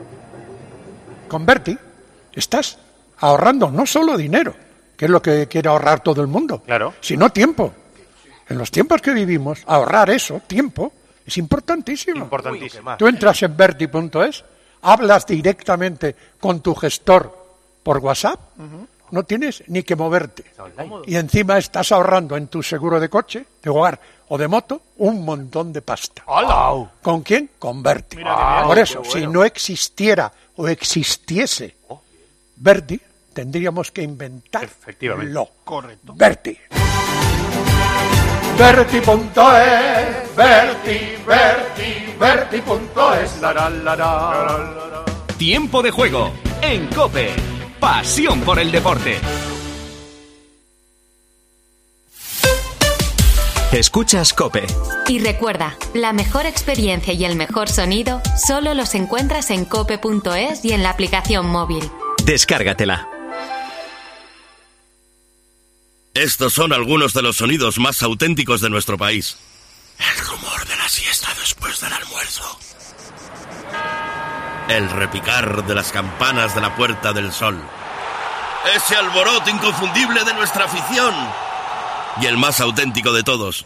Con Berti estás ahorrando no solo dinero, que es lo que quiere ahorrar todo el mundo, sino tiempo. En los tiempos que vivimos, ahorrar eso, tiempo, es importantísimo. Tú entras en Berti.es, hablas directamente con tu gestor por WhatsApp, no tienes ni que moverte. Y encima estás ahorrando en tu seguro de coche, de hogar o de moto, un montón de pasta. ¡Hala! ¿Con quién? Con Berti. Por eso, si no existiera o existiese Berti, tendríamos que inventarlo. Correcto. Berti. Berti.es, Berti.es. Tiempo de juego en COPE. Pasión por el deporte. Escuchas COPE. Y recuerda, la mejor experiencia y el mejor sonido solo los encuentras en cope.es y en la aplicación móvil. Descárgatela. Estos son algunos de los sonidos más auténticos de nuestro país. El rumor de la siesta después del almuerzo. universo. El repicar de las campanas de la Puerta del Sol. Ese alboroto inconfundible de nuestra afición. Y el más auténtico de todos.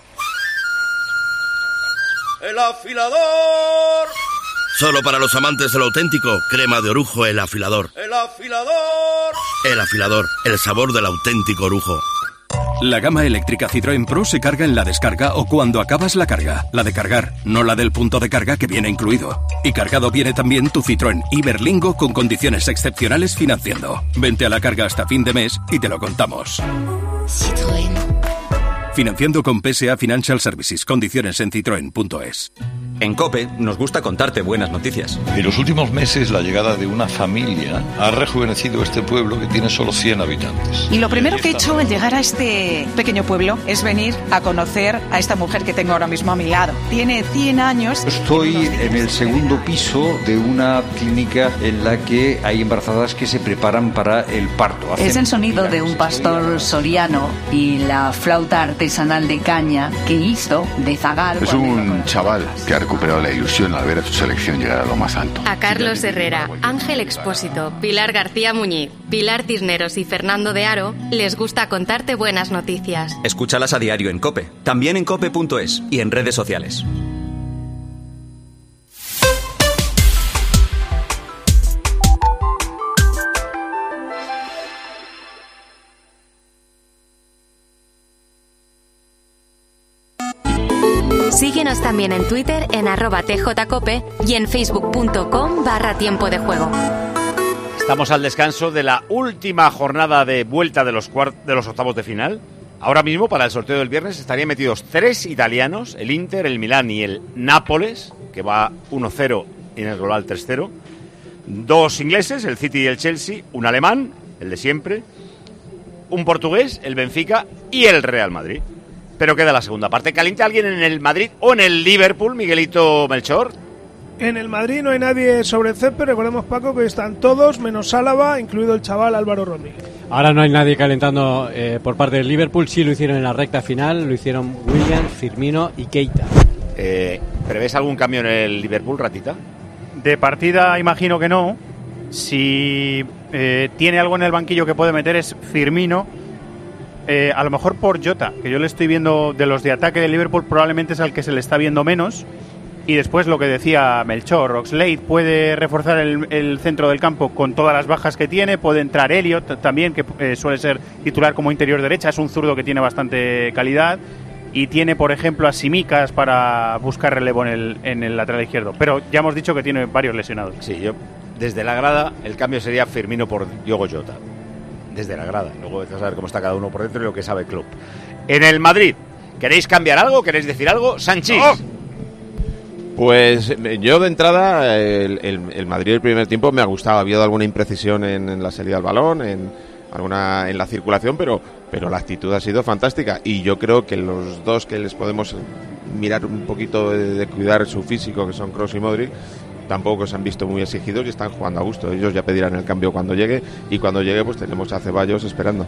¡El afilador! Solo para los amantes de lo auténtico, crema de orujo El Afilador. ¡El afilador! El Afilador, el sabor del auténtico orujo. La gama eléctrica Citroën Pro se carga en la descarga o cuando acabas la carga. La de cargar, no la del punto de carga que viene incluido. Y cargado viene también tu Citroën Iberlingo con condiciones excepcionales financiando. Vente a la carga hasta fin de mes y te lo contamos. Citroën. Financiando con PSA Financial Services. Condiciones en citroen.es. En COPE nos gusta contarte buenas noticias. En los últimos meses la llegada de una familia ha rejuvenecido este pueblo que tiene solo 100 habitantes. Y lo primero que he hecho al llegar a este pequeño pueblo es venir a conocer a esta mujer que tengo ahora mismo a mi lado. Tiene 100 años. Estoy en el segundo piso de una clínica en la que hay embarazadas que se preparan para el parto. Es el sonido de un pastor soriano y la flauta artesanal de caña que hizo de zagal. Es un chaval que ha recuperado la ilusión al ver a su selección llegar a lo más alto. A Carlos Herrera, Ángel Expósito, Pilar García Muñiz, Pilar Cisneros y Fernando de Aro les gusta contarte buenas noticias. Escúchalas a diario en COPE, también en cope.es y en redes sociales. Síguenos también en Twitter en @tjcope y en facebook.com/tiempo de juego. Estamos al descanso de la última jornada de vuelta de los octavos de final. Ahora mismo, para el sorteo del viernes, estarían metidos 3 italianos, el Inter, el Milán y el Nápoles, que va 1-0 y en el global 3-0. 2 ingleses, el City y el Chelsea, un alemán, el de siempre, un portugués, el Benfica y el Real Madrid. Pero queda la segunda parte. ¿Calienta alguien en el Madrid o en el Liverpool, Miguelito Melchor? En el Madrid no hay nadie sobre el césped. Recordemos, Paco, que están todos, menos Álava, incluido el chaval Álvaro Rodríguez. Ahora no hay nadie calentando por parte del Liverpool. Sí lo hicieron en la recta final. Lo hicieron Williams, Firmino y Keita. ¿Prevés algún cambio en el Liverpool, Ratita? De partida imagino que no. Si tiene algo en el banquillo que puede meter es Firmino. A lo mejor por Jota, que yo le estoy viendo de los de ataque del Liverpool, probablemente es al que se le está viendo menos. Y después lo que decía Melchor, Oxlade puede reforzar el centro del campo con todas las bajas que tiene. Puede entrar Elliot también, que suele ser titular como interior derecha. Es un zurdo que tiene bastante calidad. Y tiene, por ejemplo, a Simicas para buscar relevo en el lateral izquierdo. Pero ya hemos dicho que tiene varios lesionados. Sí, yo desde la grada el cambio sería Firmino por Diogo Jota. Desde la grada. Luego vamos a saber cómo está cada uno por dentro y lo que sabe el club. En el Madrid, ¿queréis cambiar algo? ¿Queréis decir algo? Sanchís. ¡Oh! Pues yo de entrada, el Madrid el primer tiempo me ha gustado. Ha habido alguna imprecisión en la salida del balón, en la circulación, pero la actitud ha sido fantástica. Y yo creo que los dos que les podemos mirar un poquito de cuidar su físico, que son Kroos y Modric, tampoco se han visto muy exigidos y están jugando a gusto. Ellos ya pedirán el cambio cuando llegue, y cuando llegue pues tenemos a Ceballos esperando.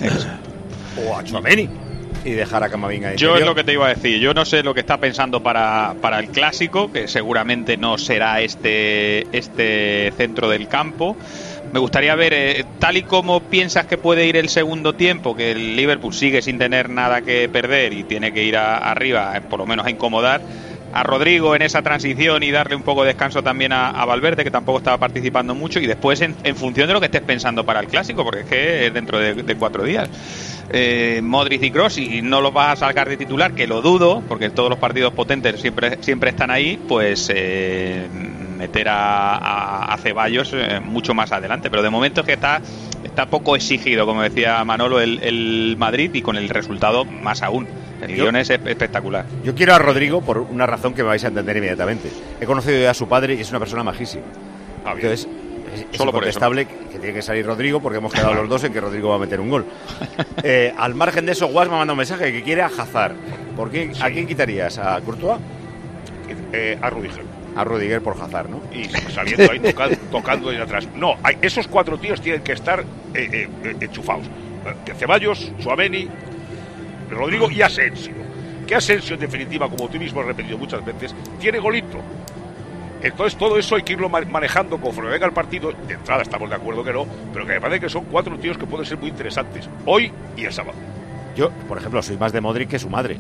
O a Tchouaméni y dejar a Camavinga. Yo es lo que te iba a decir. Yo no sé lo que está pensando para el clásico, que seguramente no será este centro del campo. Me gustaría ver, tal y como piensas que puede ir el segundo tiempo, que el Liverpool sigue sin tener nada que perder y tiene que ir arriba, por lo menos a incomodar a Rodrigo en esa transición y darle un poco de descanso también a Valverde, que tampoco estaba participando mucho, y después en función de lo que estés pensando para el clásico, porque es que es dentro de 4 días. Modric y Kroos, y no los vas a sacar de titular, que lo dudo, porque todos los partidos potentes siempre están ahí, pues meter a Ceballos mucho más adelante. Pero de momento es que está poco exigido, como decía Manolo, el Madrid, y con el resultado más aún. El guión es espectacular. Yo quiero a Rodrigo por una razón que me vais a entender inmediatamente. He conocido ya a su padre y es una persona majísima. Entonces es incontestable que tiene que salir Rodrigo, porque hemos quedado los dos en que Rodrigo va a meter un gol. Al margen de eso, Guas me ha mandado un mensaje que quiere a Hazard. ¿Por qué? ¿A quién quitarías? ¿A Courtois? A Rudiger. A Rudiger por Hazard, ¿no? Y saliendo ahí tocando desde atrás. No, esos 4 tíos tienen que estar enchufados. Ceballos, Tchouaméni, Rodrigo y Asensio. Que Asensio, en definitiva, como tú mismo has repetido muchas veces, tiene golito. Entonces todo eso hay que irlo manejando conforme venga el partido. De entrada estamos de acuerdo que no, pero que me parece que son 4 tíos que pueden ser muy interesantes hoy y el sábado. Yo, por ejemplo, soy más de Modric que su madre,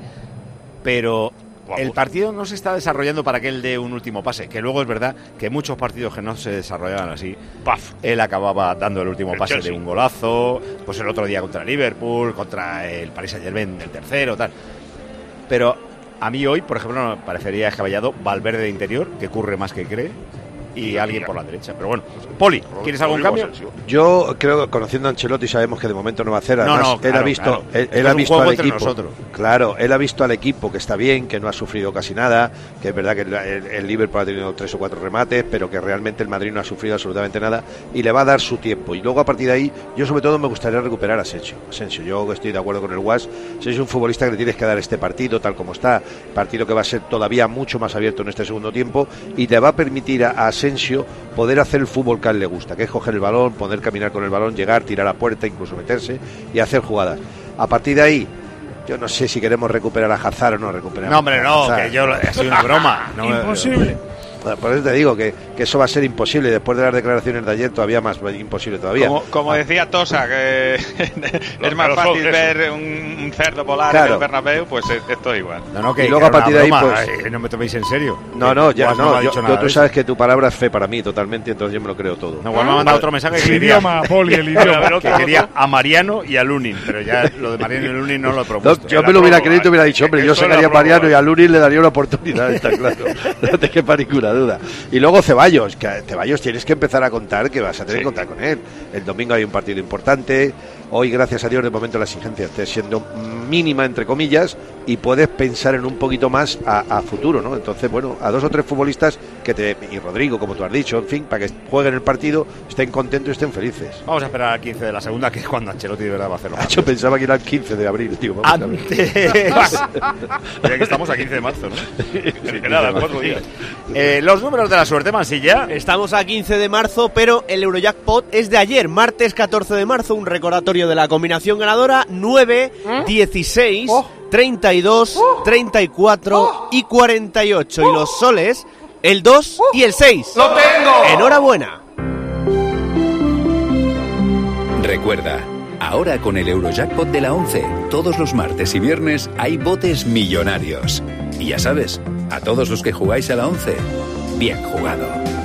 pero el partido no se está desarrollando para que él dé un último pase, que luego es verdad que muchos partidos que no se desarrollaban así, él acababa dando el último pase de un golazo, pues el otro día contra el Liverpool, contra el Paris Saint-Germain, el tercero, tal. Pero a mí hoy, por ejemplo, me parecería descabellado Valverde de interior, que corre más que cree, y alguien por la derecha. Pero bueno, Poli, ¿quieres algún cambio? Yo creo que conociendo a Ancelotti sabemos que de momento no va a hacer. Además, él ha visto al equipo. Claro, él ha visto al equipo que está bien, que no ha sufrido casi nada, que es verdad que el Liverpool ha tenido 3 o 4 remates, pero que realmente el Madrid no ha sufrido absolutamente nada y le va a dar su tiempo. Y luego a partir de ahí, yo sobre todo me gustaría recuperar a Asensio. Yo estoy de acuerdo con el Guas. Es un futbolista que le tienes que dar este partido tal como está, partido que va a ser todavía mucho más abierto en este segundo tiempo y te va a permitir a Asensio poder hacer el fútbol que a él le gusta, que es coger el balón, poder caminar con el balón, llegar, tirar a puerta, incluso meterse y hacer jugadas. A partir de ahí, yo no sé si queremos recuperar a Hazard o no recuperar. No, hombre, no, que yo ha sido una broma. Imposible. Por eso te digo que eso va a ser imposible. Después de las declaraciones de ayer, todavía más imposible todavía. Como decía Tosa, que es más fácil ver un cerdo volar en el Bernabéu, pues esto es igual. Y luego a partir de ahí, pues no me toméis en serio. Yo tú sabes que tu palabra es fe para mí totalmente, entonces yo me lo creo todo. No, igual me ha mandado otro mensaje que idioma, Poli, el idioma. Que quería a Mariano y a Lunin, pero ya lo de Mariano y Lunin no lo he propuesto. Yo me lo hubiera creído y hubiera dicho, hombre, yo sacaría a Mariano y a Lunin le daría una oportunidad, está claro. No te quepa ninguna duda. Y luego Ceballos, tienes que empezar a contar que vas a tener que contar con él. El domingo hay un partido importante. Hoy, gracias a Dios, de momento la exigencia está siendo mínima, entre comillas, y puedes pensar en un poquito más a futuro, ¿no? Entonces, bueno, a 2 o 3 futbolistas y Rodrigo, como tú has dicho, en fin, para que jueguen el partido, estén contentos y estén felices. Vamos a esperar al 15 de la segunda, que es cuando Ancelotti de verdad va a hacerlo. Yo pensaba que era el 15 de abril, tío. Antes. Ya que estamos a 15 de marzo, ¿no? Sí, que nada, 4 días. Los números de la suerte, Mansilla. Estamos a 15 de marzo, pero el Eurojackpot es de ayer, martes 14 de marzo, un recordatorio de la combinación ganadora: 9, 16, 32, 34 y 48. Y los soles, el 2 y el 6. ¡Lo tengo! ¡Enhorabuena! Recuerda, ahora con el Eurojackpot de la 11, todos los martes y viernes hay botes millonarios. Y ya sabes, a todos los que jugáis a la 11, bien jugado.